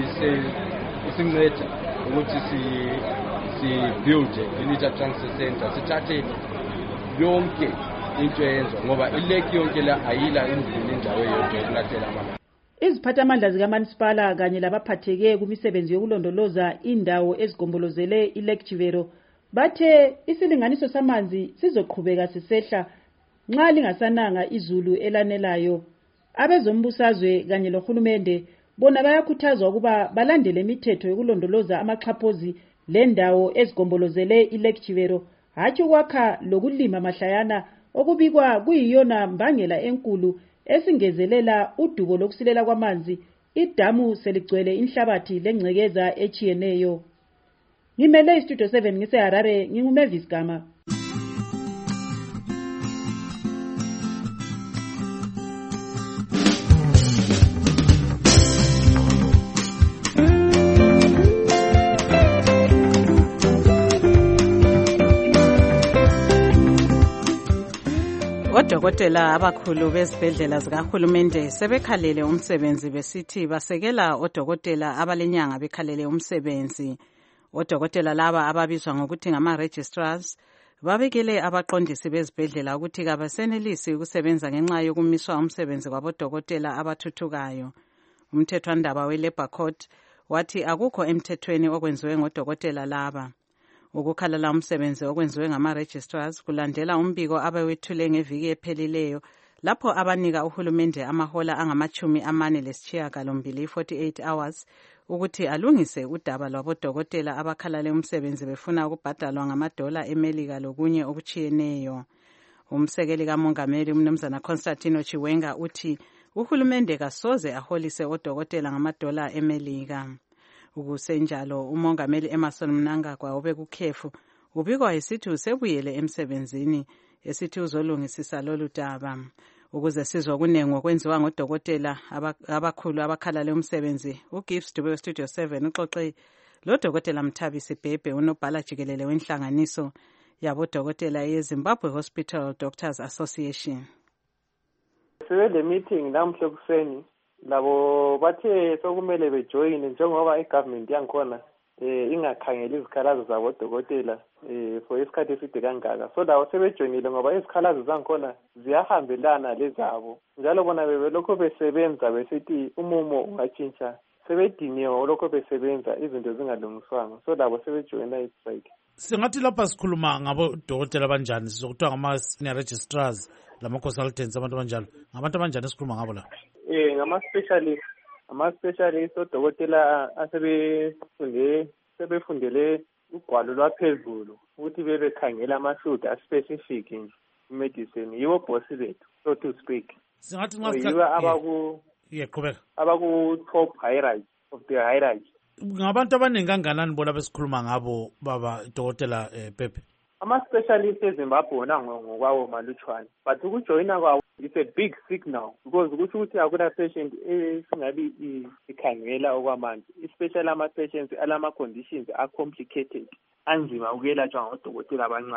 isinceda ukuthi si si build i-litter transfer center, sithathe yonke into eyenziwa ngoba ilake yonke la ayila indlela indawo yodwa yokulahlela amanzi. Iziphathamandla zikaManisipala kanye labaphatheke kumisebenzi yokulondoloza indawo ezigombolozele iLake Chivero bathe isilinganiso samanzi sizoqhubeka sisehla nxa lingasananga izulu elanelayo. Abezombusazwe kanye lohulumende bona bayakhuthazwa ukuba balandele imithetho yokulondoloza amaxhaphozi lendawo ezigombolozele iLake Chivero, hatshi ukwakha lokulima mahlayana okubikwa kuyiyona mbangela enkulu esingezelela udubo lokusilela kwamanzi, idamu seligcwele inhlabathi lengcekeza echiyeneyo. Ngimele iStudio seven ngiseHarare, nginguMavis Gama. Odokotela abakhulu bezibhedlela zikahulumende sebekhalele umsebenzi besithi basekela odokotela abalenyanga bekhalele umsebenzi. Odokotela laba ababizwa ngokuthi ngama-registrars babekele abaqondisi bezibhedlela ukuthi kabasenelisi ukusebenza ngenxa yokumiswa umsebenzi kwabodokotela abathuthukayo. Umthethwandaba we-Labour Court wathi akukho emthethweni okwenziwe ngodokotela laba. Ukukhalala umsebenzi okwenziwe ngama-registrars kulandela umbiko abawethule ngeviki ephelileyo lapho abanika uhulumende amahola angamachumi amane lesishiyagalombili forty-eight hours ukuthi alungise udaba lwabodokotela abakhalale umsebenzi befuna ukubhadalwa ngamadola eMelika lokunye okuchiyeneyo. Umsekeli kamongameli umnumzana Constantino Chiwenga uthi uhulumende kasoze aholise odokotela ngamadola eMelika. Ukusenjalo umongameli Emmerson Mnangagwa obekukhefu ubikwa esithi usebuyele emsebenzini esithi uzolungisisa lolu daba. Ukuze sizwe kunengo kwenziwa ngodokotela abakhulu abakhalale umsebenzi, uGibbs Dube weStudio seven uxoxe lo dokotela Mthabisi Bhebhe unobhala jikelele wenhlanganiso yabodokotela yeZimbabwe Hospital Doctors Association. Sibe le meeting namhla kuseni labo bathe sokumele bejoyine njengoba igovernment yangikhona eh ingakhangela izikhalazo zabodokotela eh for isikhathi eside kangaka, so lawo sebejoyinile ngoba izikhalazo zangikhona ziyahambelana lezabo, njalo bona bebelokho besebenza besithi umumo ungatshintsha, sebediniwe lokho besebenza izinto zingalungiswanga, so labo sebejoyina istrike. Singathi lapha sikhuluma ngabodokotela abanjani, sizokuthiwa ngama-senior registrars lama-consultants abantu abanjalo, ngabantu abanjani esikhuluma ngabo la? Eh ngama-specialist ama-specialist odokotela asebefunde sebefundele ugwalo lwaphezulu ukuthi bebekhangela ama-field a-specific nje medicine, yiwo bosi bethu so to speak. Singathi nxa yiwo abaku yeah qhubeka abaku-top hierarchy of the hierarchy. Ngabantu abaningi kanganani bona besikhuluma ngabo baba dokotela eh, Pepe? Ama-specialist eZimbabwe wona ngokwawo malutshwane, but ukujoyina kwawo it's a big signal because ukuthi ukuthi akula patient esingabi ikhangela okwamanje, especially ama-patients alama-conditions are complicated, anzima ukuyelatshwa ngodokotela abancane.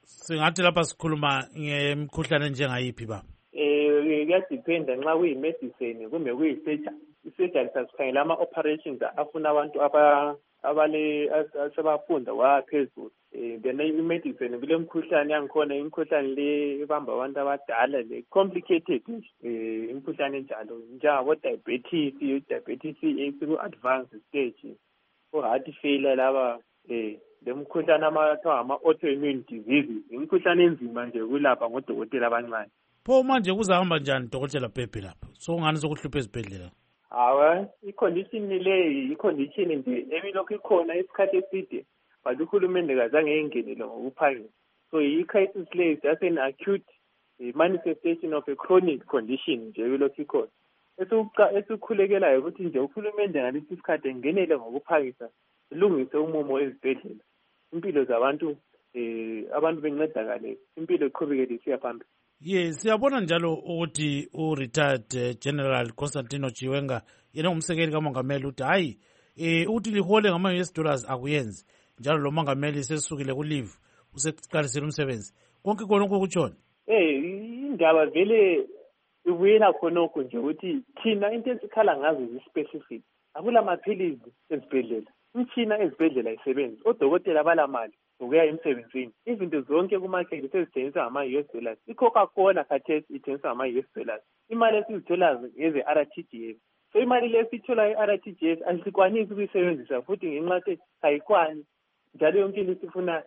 Singathi lapha sikhuluma ngemikhuhlane njengayiphi ba? Eh kuyadependa nxa kuyi-medicine kumbe kuyi-surgery. I-surgery sasikhangela ama-operations afuna abantu aba abale asebafunda waphezulu. Eh then i-medicine kule mkhuhlane yangikhona imkhuhlane le ibamba abantu abadala le complicated eh imkhuhlane enjalo njengabo diabetes, diabetes eku-advanced stage, o-heart failure laba eh le mkhuhlane amathiwa ama-autoimmune diseases imkhuhlane enzima nje kulapha ngodokotela abancane. Pho manje kuzahamba njani dokotela Pepe lapha? So ngani sokuhlupha ezibhedlela? Hawa i-condition le i-condition nje ebilokhu ikhona isikhathi eside but uhulumende kazange engenele ngokuphangisa. So i-crisis le is just an acute manifestation of a chronic condition nje ebilokhu ikhona. Esikhulekelayo ukuthi nje uhulumende ngalesi isikhathi engenele ngokuphangisa ilungise umumo ezibhedlela. Impilo zabantu eh abantu bencedakale impilo iqhubekele isiya phambili. Yes, siyabona njalo ukuthi u-retired uh, General Constantino Chiwenga yena umsekeli kamongameli uthi hayi eh uthi lihole ngama-U S dollars akuyenzi njalo lo mongameli sesukile ku-leave useqalisile umsebenzi konke khonokho kutshona. Eh indaba vele ubuyela khonokho nje ukuthi thina into esikhala ngazo zi-specific akula maphilizi ezibhedlela, imtshina ezibhedlela isebenzi, odokotela balamali ukuya emsebenzini, izinto zonke kumarket sezithengiswa ngama-U S dollars. I-Coca-Cola khathesi ithengiswa ngama-U S dollars. Imali esizithola ngeze-R T G S. So imali le sithola i-R T G S asikwanisi ukuyisebenzisa futhi ngenxa yokuthi ayikwani njalo yonke into sifuna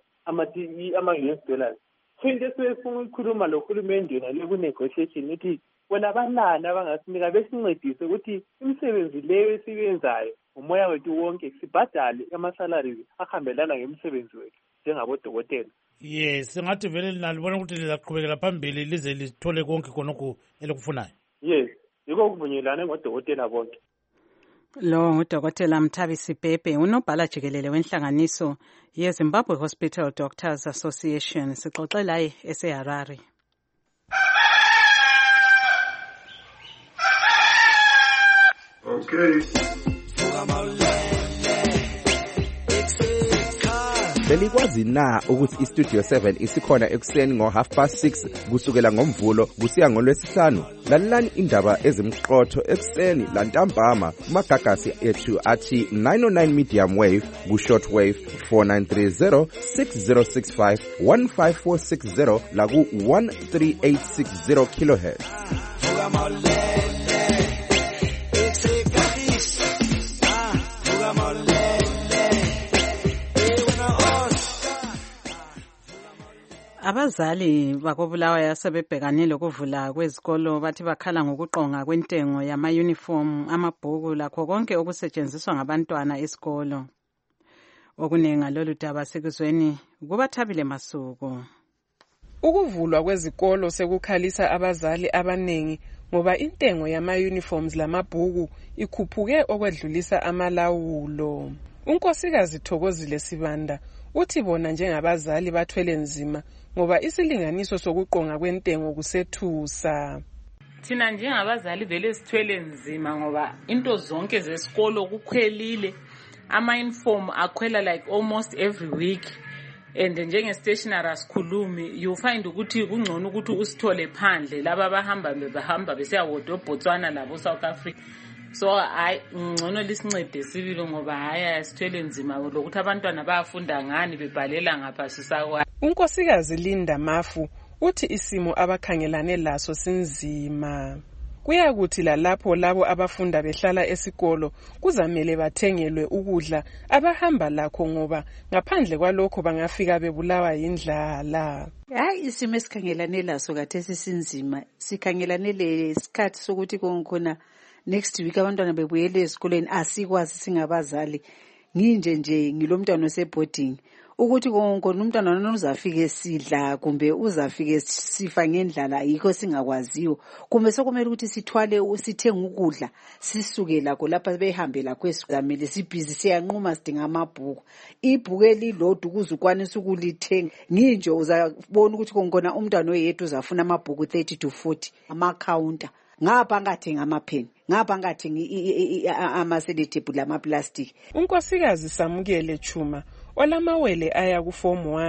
ama-U S dollars. So into esifuna ukukhuluma lo hulumende yona le ku-negotiation ukuthi bona banani abangasinika besincedise ukuthi imisebenzi leyo esiyenzayo umoya wethu wonke sibhadale ama-salaries ahambelana ngemsebenzi wethu njengabodokotela. Yes, singathi vele nalibona ukuthi lizaqhubekela phambili lize lithole konke khonokho elikufunayo. Yes, yiko kuvunyelane ngodokotela bonke. Lo ngudokotela Mthabisi Pepe, unobhala jikelele wenhlanganiso ye-Zimbabwe Hospital Doctors Association. Sixoxe laye eseHarare. Okay. Belikwazi na ukuthi iStudio seven isikhona ekuseni ngo half past six kusukela ngomvulo kusiya ngolwesihlanu? Lalelani indaba ezimqotho ekuseni lantambama kumagagasi ethu athi nine oh nine medium wave ku short wave four nine three zero six zero six five one five four six zero la ku one three eight six zero kilohertz. Abazali bakobulawayo sebebhekanile ukuvula kwezikolo bathi bakhala ngokuqonga kwentengo yama-uniform, amabhuku lakho konke okusetshenziswa ngabantwana esikolo. Okunenga lolu daba sekuzweni kubaThabile Masuku. Ukuvulwa kwezikolo sekukhalisa abazali abanengi ngoba intengo yama-uniforms lamabhuku ikhuphuke okwedlulisa amalawulo. Unkosikazi Thokozile Sibanda uthi bona njengabazali bathwele nzima ngoba isilinganiso sokuqonga kwentengo kusethusa. Thina njengabazali vele sithwele nzima ngoba into zonke zesikolo kukhwelile, ama-uniform akhwela like almost every week, and njenge-stationery asikhulumi, you find ukuthi kungcono ukuthi usithole phandle laba bahamba behamba besiyawoda eBotswana labo South Africa. So hayi ngcono lisincede sibilo ngoba haya sithwele nzima lokuthi abantwana bayafunda ngani bebhalela ngapha sisakwa. Unkosikazi Linda Mafu uthi isimo abakhangelane laso sinzima. Kuyakuthi lalapho labo abafunda behlala esikolo kuzamele bathengelwe ukudla abahamba lakho ngoba ngaphandle kwalokho bangafika bebulawa yindlala. Hayi isimo esikhangelane laso kathesi sinzima. Sikhangelane lesikhathi sokuthi konkhona next week abantwana bebuyele esikoleni asikwazi singabazali. Nginje nje ngilomntwana oseboarding ukuthi konke umntwana wona uzafika esidla kumbe uzafika sifa ngendlala yikho singakwaziyo kumbe sokumele ukuthi sithwale usithenga ukudla sisuke lakho lapha behambe lakho esigamele sibhizi siyanquma sidinga amabhuku ibhuku elilodwa ukuzukwanisa ukulithenga nginje uzabona ukuthi konkona umntwana oyedwa uzafuna amabhuku thirty to forty ama counter ngapha ngathenga amapheni ngapha ngathenga ama-sedative lama-plastic. Unkosikazi Samukele Chuma olamawele aya ku form one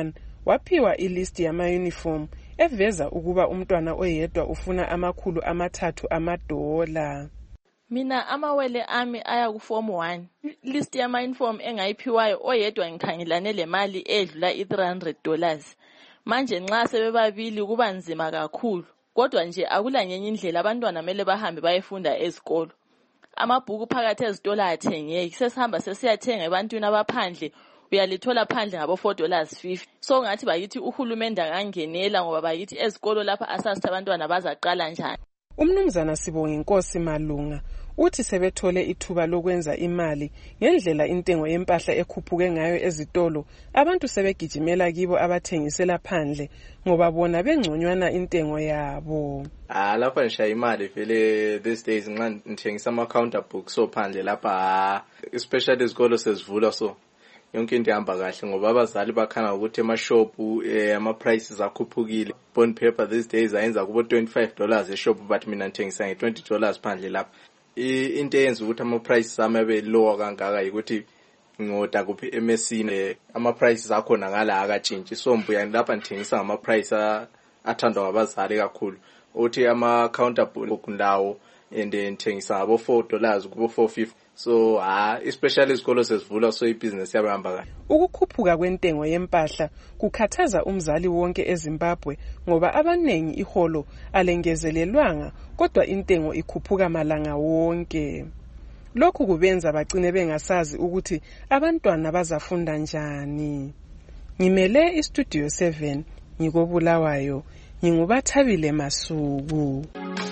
waphiwa ilist yama-uniform eveza ukuba umntwana oyedwa ufuna amakhulu amathathu amadola. Mina amawele ami aya ku form one. List yama-uniform engayiphiwayo oyedwa ngikhangelane le mali edlula i-three hundred dollars. Manje nxa sebebabili kuba nzima kakhulu. Kodwa nje akula ngenye indlela abantwana mele bahambe bayefunda ezikolo. Amabhuku phakathi ezitolo athengeki. Sesihamba sesiyathenga ebantwini abaphandle uyalithola phandle ngabo four dollars fifty. So ngathi bayithi uhulumende angangenela ngoba bayithi ezikolo lapha asasithi abantwana bazaqala njani. Umnumzana Sibonga Inkosi Malunga uthi sebethole ithuba lokwenza imali ngendlela intengo yempahla ekhuphuke ngayo ezitolo. Abantu sebegijimela kibo abathengisela phandle ngoba bona bengconywana intengo yabo. Ah lapha nishaya imali vele these days nxa ngithengisa ama counter books so phandle lapha especially izikolo sezivula so yonke into ihamba kahle ngoba abazali bakhana ukuthi emashop ama prices akhuphukile. Bond paper these days ayenza kubo twenty-five dollars eshop but mina ngithengisa nge twenty dollars phandle lapha. Into eyenza ukuthi ama prices ami abe lower kangaka ukuthi ngoda kuphi emesini ama prices akhona ngala akatshintshi so mbuya lapha ngithengisa ngama price athandwa ngabazali kakhulu. Uthi ama counter book ndawo and ngithengisa ngabo four dollars kubo four fifty. So ah especially izikolo sezivula so ibusiness yabahamba kahle. Ukukhuphuka kwentengo yempahla kukhathaza umzali wonke eZimbabwe ngoba abanengi iholo alengezelelwanga kodwa intengo ikhuphuka malanga wonke. Lokhu kubenza bagcine bengasazi ukuthi abantwana bazafunda njani. Ngimele iStudio seven ngikobulawayo ngingubathabile Masuku.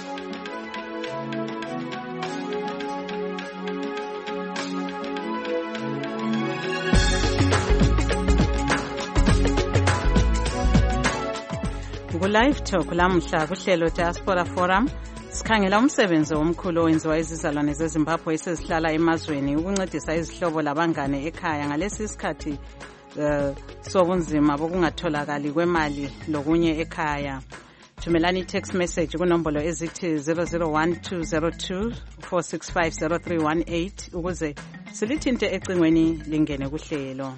Ku-Live Talk lamhla kuhlelo Diaspora Forum sikhangela umsebenzi omkhulu owenziwa izizalwane zeZimbabwe esezihlala emazweni ukuncedisa izihlobo labangane ekhaya ngalesi isikhathi uh, sobunzima bokungatholakali kwemali lokunye ekhaya. Thumelani text message kunombolo ezithi zero zero one two zero two four six five zero three one eight ukuze silithinte ecingweni lingene kuhlelo.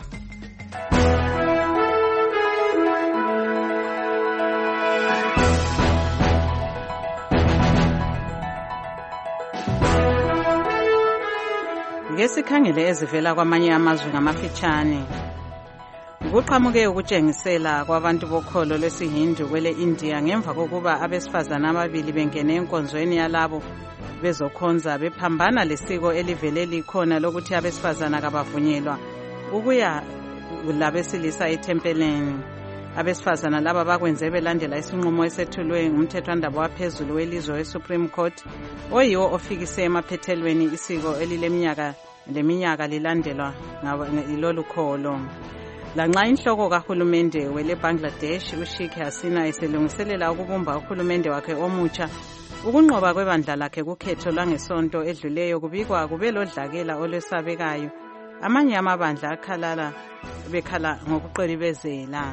Ngesikhangele ezivela kwamanye amazwe ngamafitshane. Kuqhamuke ukutshengisela kwabantu bokholo lwesiHindu kwele India ngemva kokuba abesifazana ababili bengene enkonzweni yalabo bezokhonza bephambana lesiko elivele likhona lokuthi abesifazana kabavunyelwa ukuya labesilisa etempeleni. Abesifazana laba bakwenze belandela isinqumo esethulwe ngumthethwandaba waphezulu welizwe weSupreme Court oyiwo ofikise emaphethelweni isiko elileminyaka leminyaka lilandelwa ngilolu kholo. Lanxa inhloko kahulumende wele Bangladesh uSheikh Hasina eselungiselela ukubumba uhulumende wakhe omutsha ukunqoba kwebandla lakhe kukhetho lwangesonto edluleyo kubikwa kube lodlakela olwesabekayo amanye amabandla akhalala bekhala ngokuqelibezela.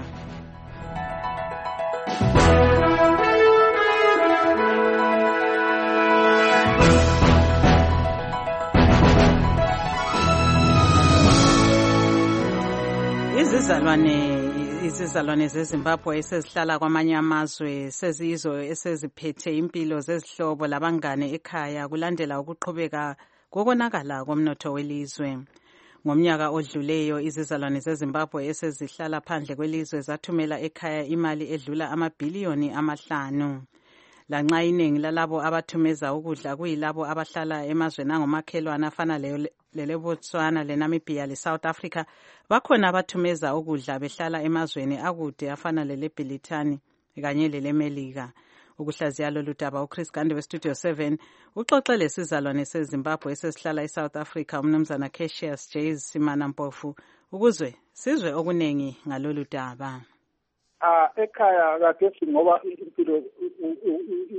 Izizalwane izizalwane zeZimbabwe esezihlala kwamanye amazwe sezizo eseziphethe impilo zezihlobo labangane ekhaya kulandela ukuqhubeka kokonakala komnotho welizwe. Ngomnyaka odluleyo izizalwane zeZimbabwe esezihlala phandle kwelizwe zathumela ekhaya imali edlula amabhiliyoni amahlanu. Lanxa iningi lalabo abathumeza ukudla kuyilabo abahlala emazweni angomakhelwane afana leLebotswana, leNamibia, leSouth Africa, bakhona abathumeza ukudla behlala emazweni akude afana leleBrithani kanye leleMelika. Ukuhlaziya lolu daba uChris Gande weStudio seven uxoxe lesizalwane seZimbabwe esesihlala eSouth Africa umnumzana Cassius J Simana Mpofu ukuzwe sizwe okunengi ngalolu daba. Ah ekhaya kade ngoba impilo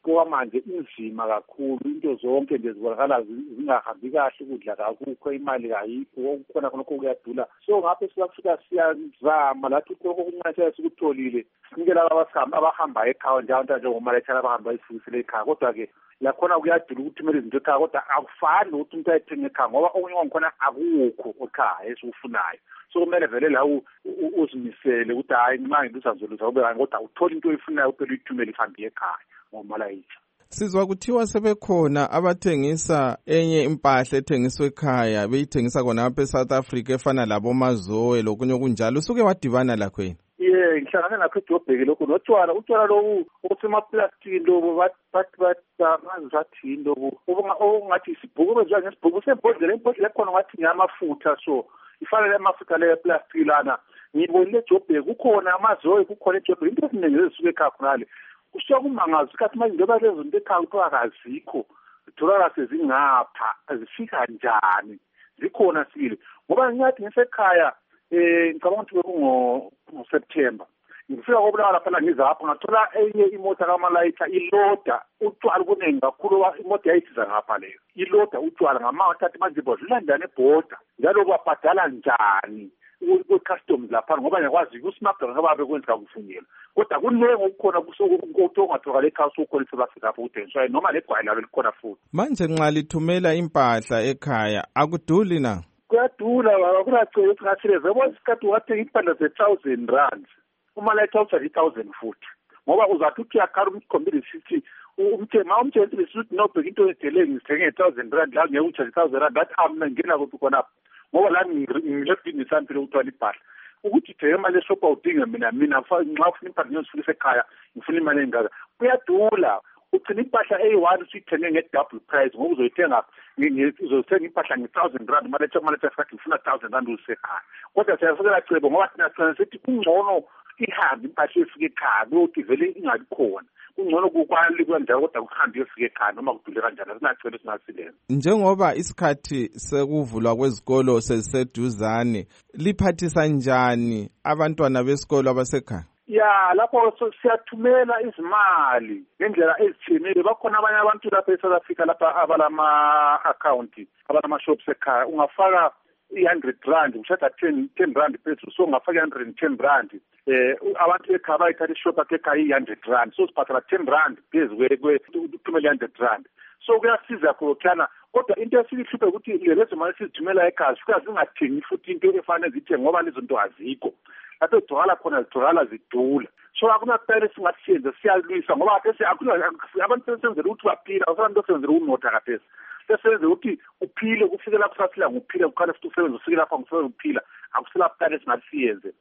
kwamanje inzima kakhulu, into zonke nje zibonakala zingahambi kahle, ukudla kakukho, imali kayikho, kukhona khona kuyadula. So ngapha South-Africa siyazama lathi lokho kunqatsha sikutholile sinikela abasihamba abahamba ekhaya njalo njengomalethana abahamba isifisile ekhaya, kodwa ke lakhona kuyadula ukuthi kumele izinto ekhaya, kodwa akufani ukuthi umuntu ayithenga ekhaya ngoba okunye kwakhona akukho ekhaya esikufunayo. So kumele vele la uzimisele ukuthi hayi manje usazoluza ube kanti kodwa uthola into oyifunayo uphela uyithumela ihambe ekhaya ngomalayitha. Sizwa kuthiwa sebekhona abathengisa enye impahla ethengiswa ekhaya beyithengisa khona lapha eSouth Africa efana labo mazoe lokunye kunjalo. Usuke wadibana lakho yini? Yeah, ngihlangane nakho eJobheki lokho notshwala utshwala lobu okusemaplastiki lobu bathi bathi bathini lobu okungathi isibhuku bezwa ngesibhuku sembodlela impodlela ekhona ngathi ngiyamafutha so ifanele amafutha le plastic lana ngibonile eJobheki kukhona amazoe kukhona eJobheki into eziningi ezisuke ekhaya khonale kushiya kumangazi ukuthi manje njengoba lezo zinto ekhaya kuthiwa akazikho zitholakala sezingapha zifika njani zikhona sile ngoba ngingathi ngisekhaya eh ngicabanga ukuthi bekungo September ngifika kobulala lapha ngizapha ngathola enye imota kaMalayitha iloda utshwala kuningi kakhulu imoto yayithiza ngapha leyo iloda utshwala ngamathatha manje bodlandana eborder njalo kwabhadala njani ku-customs lapha ngoba ngiyakwazi ukusmagla ngoba bekwenza kufunela kodwa kunengi okukhona kusokungatholakala ekhaya sokhona eSouth Africa lapho kuthengiswayo noma legwayi lalo likhona futhi. Manje nxa lithumela impahla ekhaya akuduli na? Kuyadula akulacela ukuthi ngathileze yabo isikhathi wathenga impahla ze-thousand rand uMalayitha uthi i-thousand futhi ngoba uzathi uthi uyakhala umkhombile sithi umthema umthethile sithi nobheka into edele ngithenge nge-thousand rand la ngeke uthi i-thousand rand ngathi amna ngena kuphi khonapho ngoba la ngilebhizinisi ampile ukuthola impahla ukuthi thenge imali eshopha udinga mina mina nxa ufuna impahla ngiyozifuna ekhaya ngifuna imali engaka kuyadula ugcina impahla eyi-one usuyithenge nge-double price ngoba uzoyithenga uzothenga impahla nge-thousand rand Malayitha Malayitha sakhe ngifuna thousand rand usekhaya kodwa siyasekela cebo ngoba thina sicela sithi kungcono ihambe impahla efika ekhaya kuyothi vele ingabi khona kungcono kukwali kwendawo kodwa kuhambe yofika ekhaya noma kudule kanjani sinacela singasilenza. Njengoba isikhathi sekuvulwa kwezikolo seziseduzane liphathisa njani abantwana besikolo abasekhaya? Ya lapho siyathumela izimali ngendlela ezithile bakhona abanye abantu lapha eSouth Africa lapha abalama-account abalama-shops ekhaya ungafaka i-hundred rand ushada ten ten rand phezulu so ungafaka i-hundred and ten rand eh abantu ekhaya bayithatha ishop akhe ekhaya i-hundred rand so sibhathela ten rand phezu ukuthumela i-hundred rand so kuyasiza khona kodwa into esihluphe ukuthi lezo mali sizithumela ekhaya sifika zingathengi futhi into efanele zithenge ngoba lezo nto azikho lapho zitholakala khona zitholakala zidula so akunakuphela singathi siyenze siyalwisa ngoba kade abantu besenzela ukuthi baphila awusanto osenzela ukunotha kade sesenze ukuthi uphile kufike lapho sasila nguphile ukhala futhi usebenza ufike lapha ngisebenza ukuphila akuselaphela singathi siyenze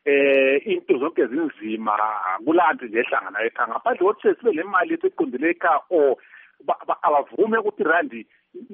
eh into zonke zinzima kulanto nje ehlangana ekhaya ngaphandle kokuthi sibe lemali eqondile ekhaya o abavume ukuthi randi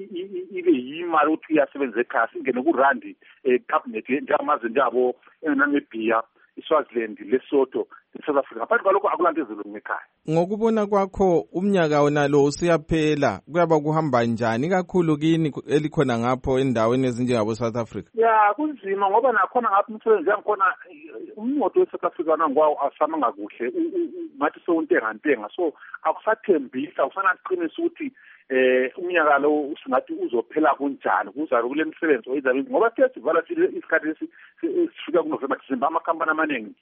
ibe yimali ukuthi iyasebenza ekhaya singene kurandi cabinet njengamaze njabo eNamibia iSwaziland Lesotho eSouth Africa ngaphandle kwalokho akulanto ezilungu ekhaya. Ngokubona kwakho umnyaka wona lo usiyaphela kuyaba kuhamba njani kakhulu kini elikhona ngapho endaweni ezinjengabo South Africa? Ya kunzima ngoba nakhona ngapha umsebenzi yangikhona umnotho weSouth Africa nangwawo asamanga kuhle ngathi sewuntenga ntenga so akusathembisa akusanaqinisa ukuthi eh umnyaka lo usingathi uzophela kunjani kuzalo kule msebenzi oyizabe ngoba sesivala isikhathi sifika kuNovember December amakhampani amaningi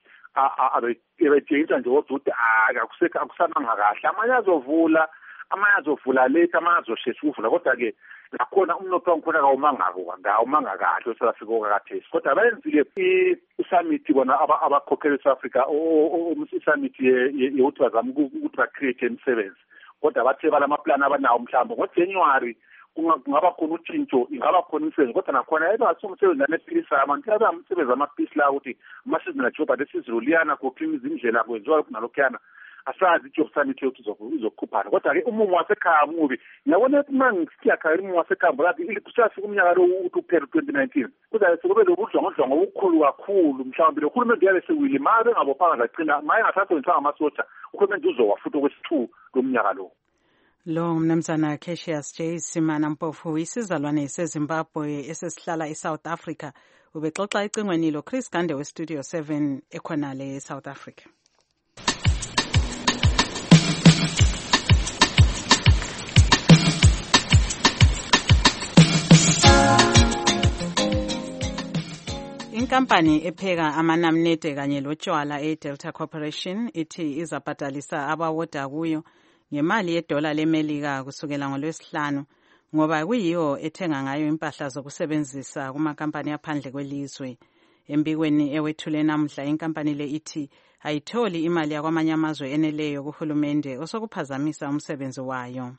abetshengisa nje ukuthi akusekho akusananga kahle amanye azovula amanye azovula late amanye azoshesha ukuvula kodwa-ke nakhona umnotho wangikhona kawumangako ngawumanga kahle eSouth Africa okakathesi kodwa bayenzile i-summit bona abakhokhela eSouth Africa i-summit yokuthi bazame ukuthi ba-create imisebenzi kodwa bathe balamaplani abanawo mhlawumbe ngoJanuary kungaba khona utshintsho ingaba khona imisebenzi kodwa nakhona ebasomsebenzi anephilisa abantu abamsebenzi amaphilisi la ukuthi amasizini ajoba lesizulu liyana koklima izindlela kwenziwa nalokhuyana asazi ijob summit yokuthi izokukhuphana kodwa-ke umumo wasekhaya mubi ngiyabona ukuthi uma ngisiyakhaya umumo wasekhaya mbolathi kusafika umnyaka lo ukuthi uphele twenty nineteen kuzabe sekube lobudlongondlongo obukhulu kakhulu mhlawumbelohulumende uyabe sewile ma bengabophanga zagcina ma engasasebenzisanga amasoja uhulumende uzowa futhi okwesi-two lomnyaka lo. Lo mnumzana Cassius J Simana Mpofu isizalwane seZimbabwe esesihlala eSouth Africa ubexoxa ecingweni lo Chris Gande weStudio seven ekhonale eSouth Africa. Inkampani epheka amanamunede kanye lotshwala e-Delta Corporation ithi izabhadalisa abawoda kuyo ngemali yedola leMelika kusukela ngoLwesihlanu ngoba kuyiyo ethenga ngayo impahla zokusebenzisa kumakampani aphandle kwelizwe. Embikweni ewethule namuhla inkampani le ithi ayitholi imali yakwamanye amazwe eneleyo kuhulumende osokuphazamisa umsebenzi wayo.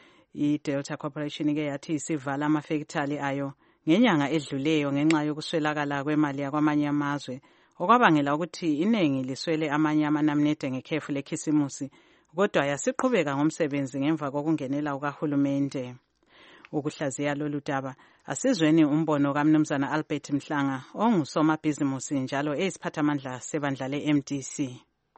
I-Delta Corporation ke yathi isivala amafektali ayo ngenyanga edluleyo ngenxa yokuswelakala kwemali yakwamanye amazwe okwabangela ukuthi iningi liswele amanye amanamunede ngekhefu lekhisimusi kodwa yasiqhubeka ngomsebenzi ngemva kokungenela ukahulumende. Ukuhlaziya lolu daba asizweni umbono kaMnumzana Albert Mhlanga ongusomabhizimusi njalo eyisiphathamandla sebandla le-M D C.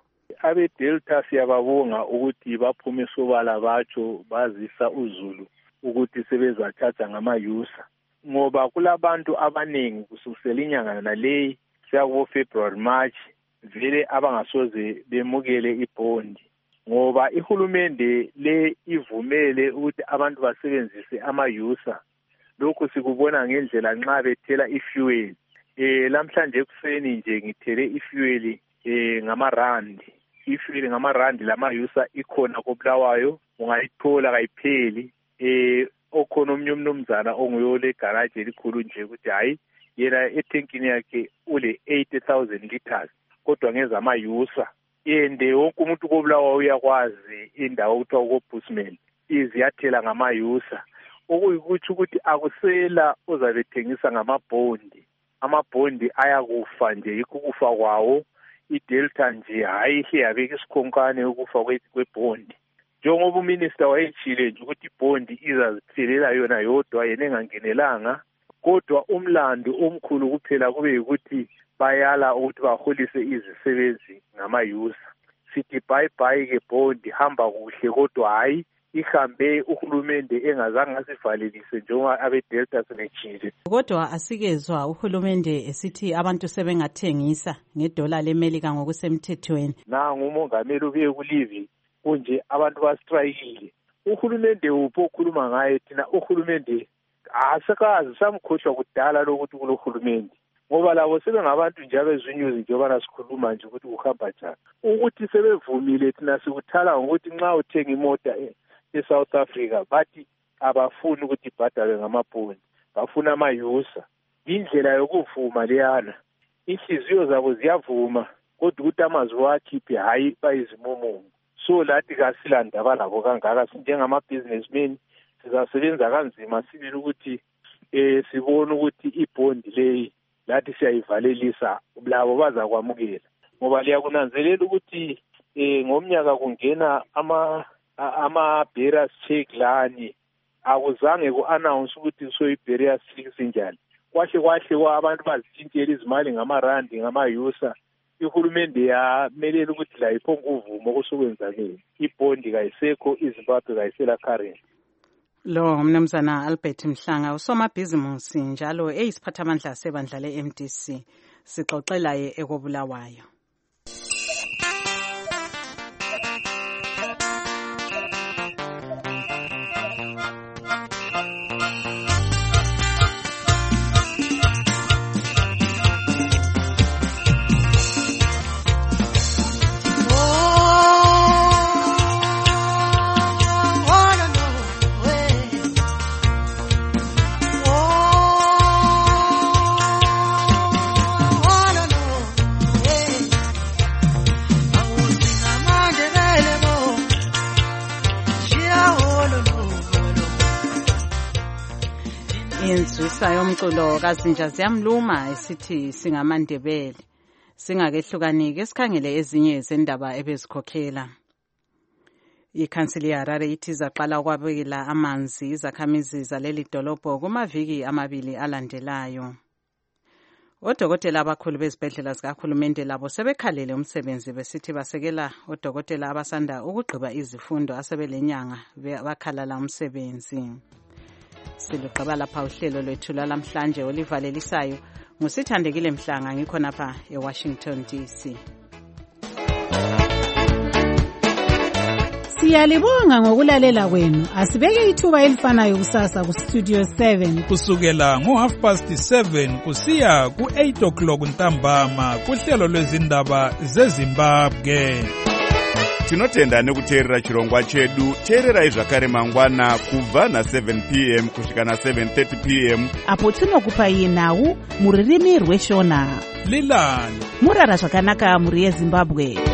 Abe Delta siyababonga ukuthi baphume sobala batsho bazisa uZulu ukuthi sebezathatha ngamayusa ngoba kulabantu abaningi kusukela inyanga naleyi siyakubo February March vele abangasoze bemukele ibhondi ngoba ihulumende le ivumele ukuthi abantu basebenzise amayusa. Lokhu sikubona ngendlela nxa bethela ifuel. Eh lamhlanje ekuseni nje ngithele ifuel eh ngamarandi. Ifuel ngamarandi lamayusa ikhona koBulawayo ungayithola kayipheli. Eh okhona omnye umnumzana onguyo le garage elikhulu nje ukuthi hayi yena etankini yakhe ule eighty thousand liters kodwa ngeza amayusa. Yende wonke umuntu koBulawayo uyakwazi indawo okuthiwa koBushman iziyathela ngamayusa. Okuyikuthi ukuthi akusela ozabethengisa ngamabhondi. Amabhondi ayakufa nje ikukufa kwawo. IDelta nje hayi iyabeka isikhonkane ukufa kwebhondi. Njengoba uminister wayechile nje ukuthi ibhondi izaziphelela yona yodwa yena engangenelanga kodwa umlando omkhulu kuphela kube ukuthi bayala ukuthi baholise izisebenzi ngamayusa. Sithi bye bye ke bhondi hamba kuhle kodwa hayi ihambe uhulumende engazange asivalelise njengoba abeDelta sebechile. Kodwa asikezwa uhulumende esithi abantu sebengathengisa ngedola leMelika ngokusemthethweni. Nangu umongameli ubuye kulivi kunje abantu bastrayile. Uhulumende upho okhuluma ngaye thina uhulumende asakazi samkhohlwa kudala lokuthi kulohulumende. Ngoba labo sebengabantu nje abezinyuzi njengoba nasikhuluma nje ukuthi kuhamba njani. Ukuthi sebevumile thina sikuthala ngokuthi nxa uthenga imota eSouth Africa bathi abafuni ukuthi ibhadalwe ngamabhondi bafuna amayusa. Indlela yokuvuma leyana inhliziyo zabo ziyavuma kodwa ukuthi amazwi wakhiphe hayi bayizimomo. So lathi kasilandaba labo kangaka sinjengamabhizinesmen sizasebenza kanzima sibili ukuthi eh sibone ukuthi ibhondi leyi lathi siyayivalelisa labo bazakwamukela ngoba liyakunanzelela ukuthi eh ngomnyaka kungena ama ama barriers check lani akuzange ku-announce ukuthi soyi-barriers check sinjani kwahle kwahle abantu bazitshintshela izimali ngamarandi ngamayusa. Ihulumende yamelela ukuthi la iphonga uvumo kusokwenzakeni ibhondi kayisekho iZimbabwe kayisela currency. Lo umnumzana Albert Mhlanga usomabhizimusi njalo eyisiphathamandla sebandla le-M D C sixoxela ye ekobulawayo. Inzwisa yomculo kazinja ziyamluma esithi singamandebele singakehlukaniki sikhangele ezinye zendaba ebezikhokhela. Ikhansili yaHarare ithi zaqala ukwabela amanzi izakhamizi zaleli dolobho kumaviki amabili alandelayo. Odokotela abakhulu bezibhedlela zikahulumende labo sebekhalele umsebenzi besithi basekela odokotela abasanda ukugqiba izifundo asebelenyanga bakhalala umsebenzi. Siluqaba lapha uhlelo lwethu lamhlanje olivalelisayo ngusithandekile Mhlanga ngikho napha eWashington D C. Siyalibonga ngokulalela kwenu. Asibeke ithuba elifanayo kusasa ku Studio seven kusukela ngo half past seven kusiya ku eight o'clock ntambama kuhlelo lwezindaba zeZimbabwe. Tinotenda nekuteerera chirongwa chedu. Teererai zvakare mangwana kubva na seven p m kusvika na seven thirty p m apo tinokupai nhau muririmi rweshona. Lilani murara zvakanaka muri yeZimbabwe.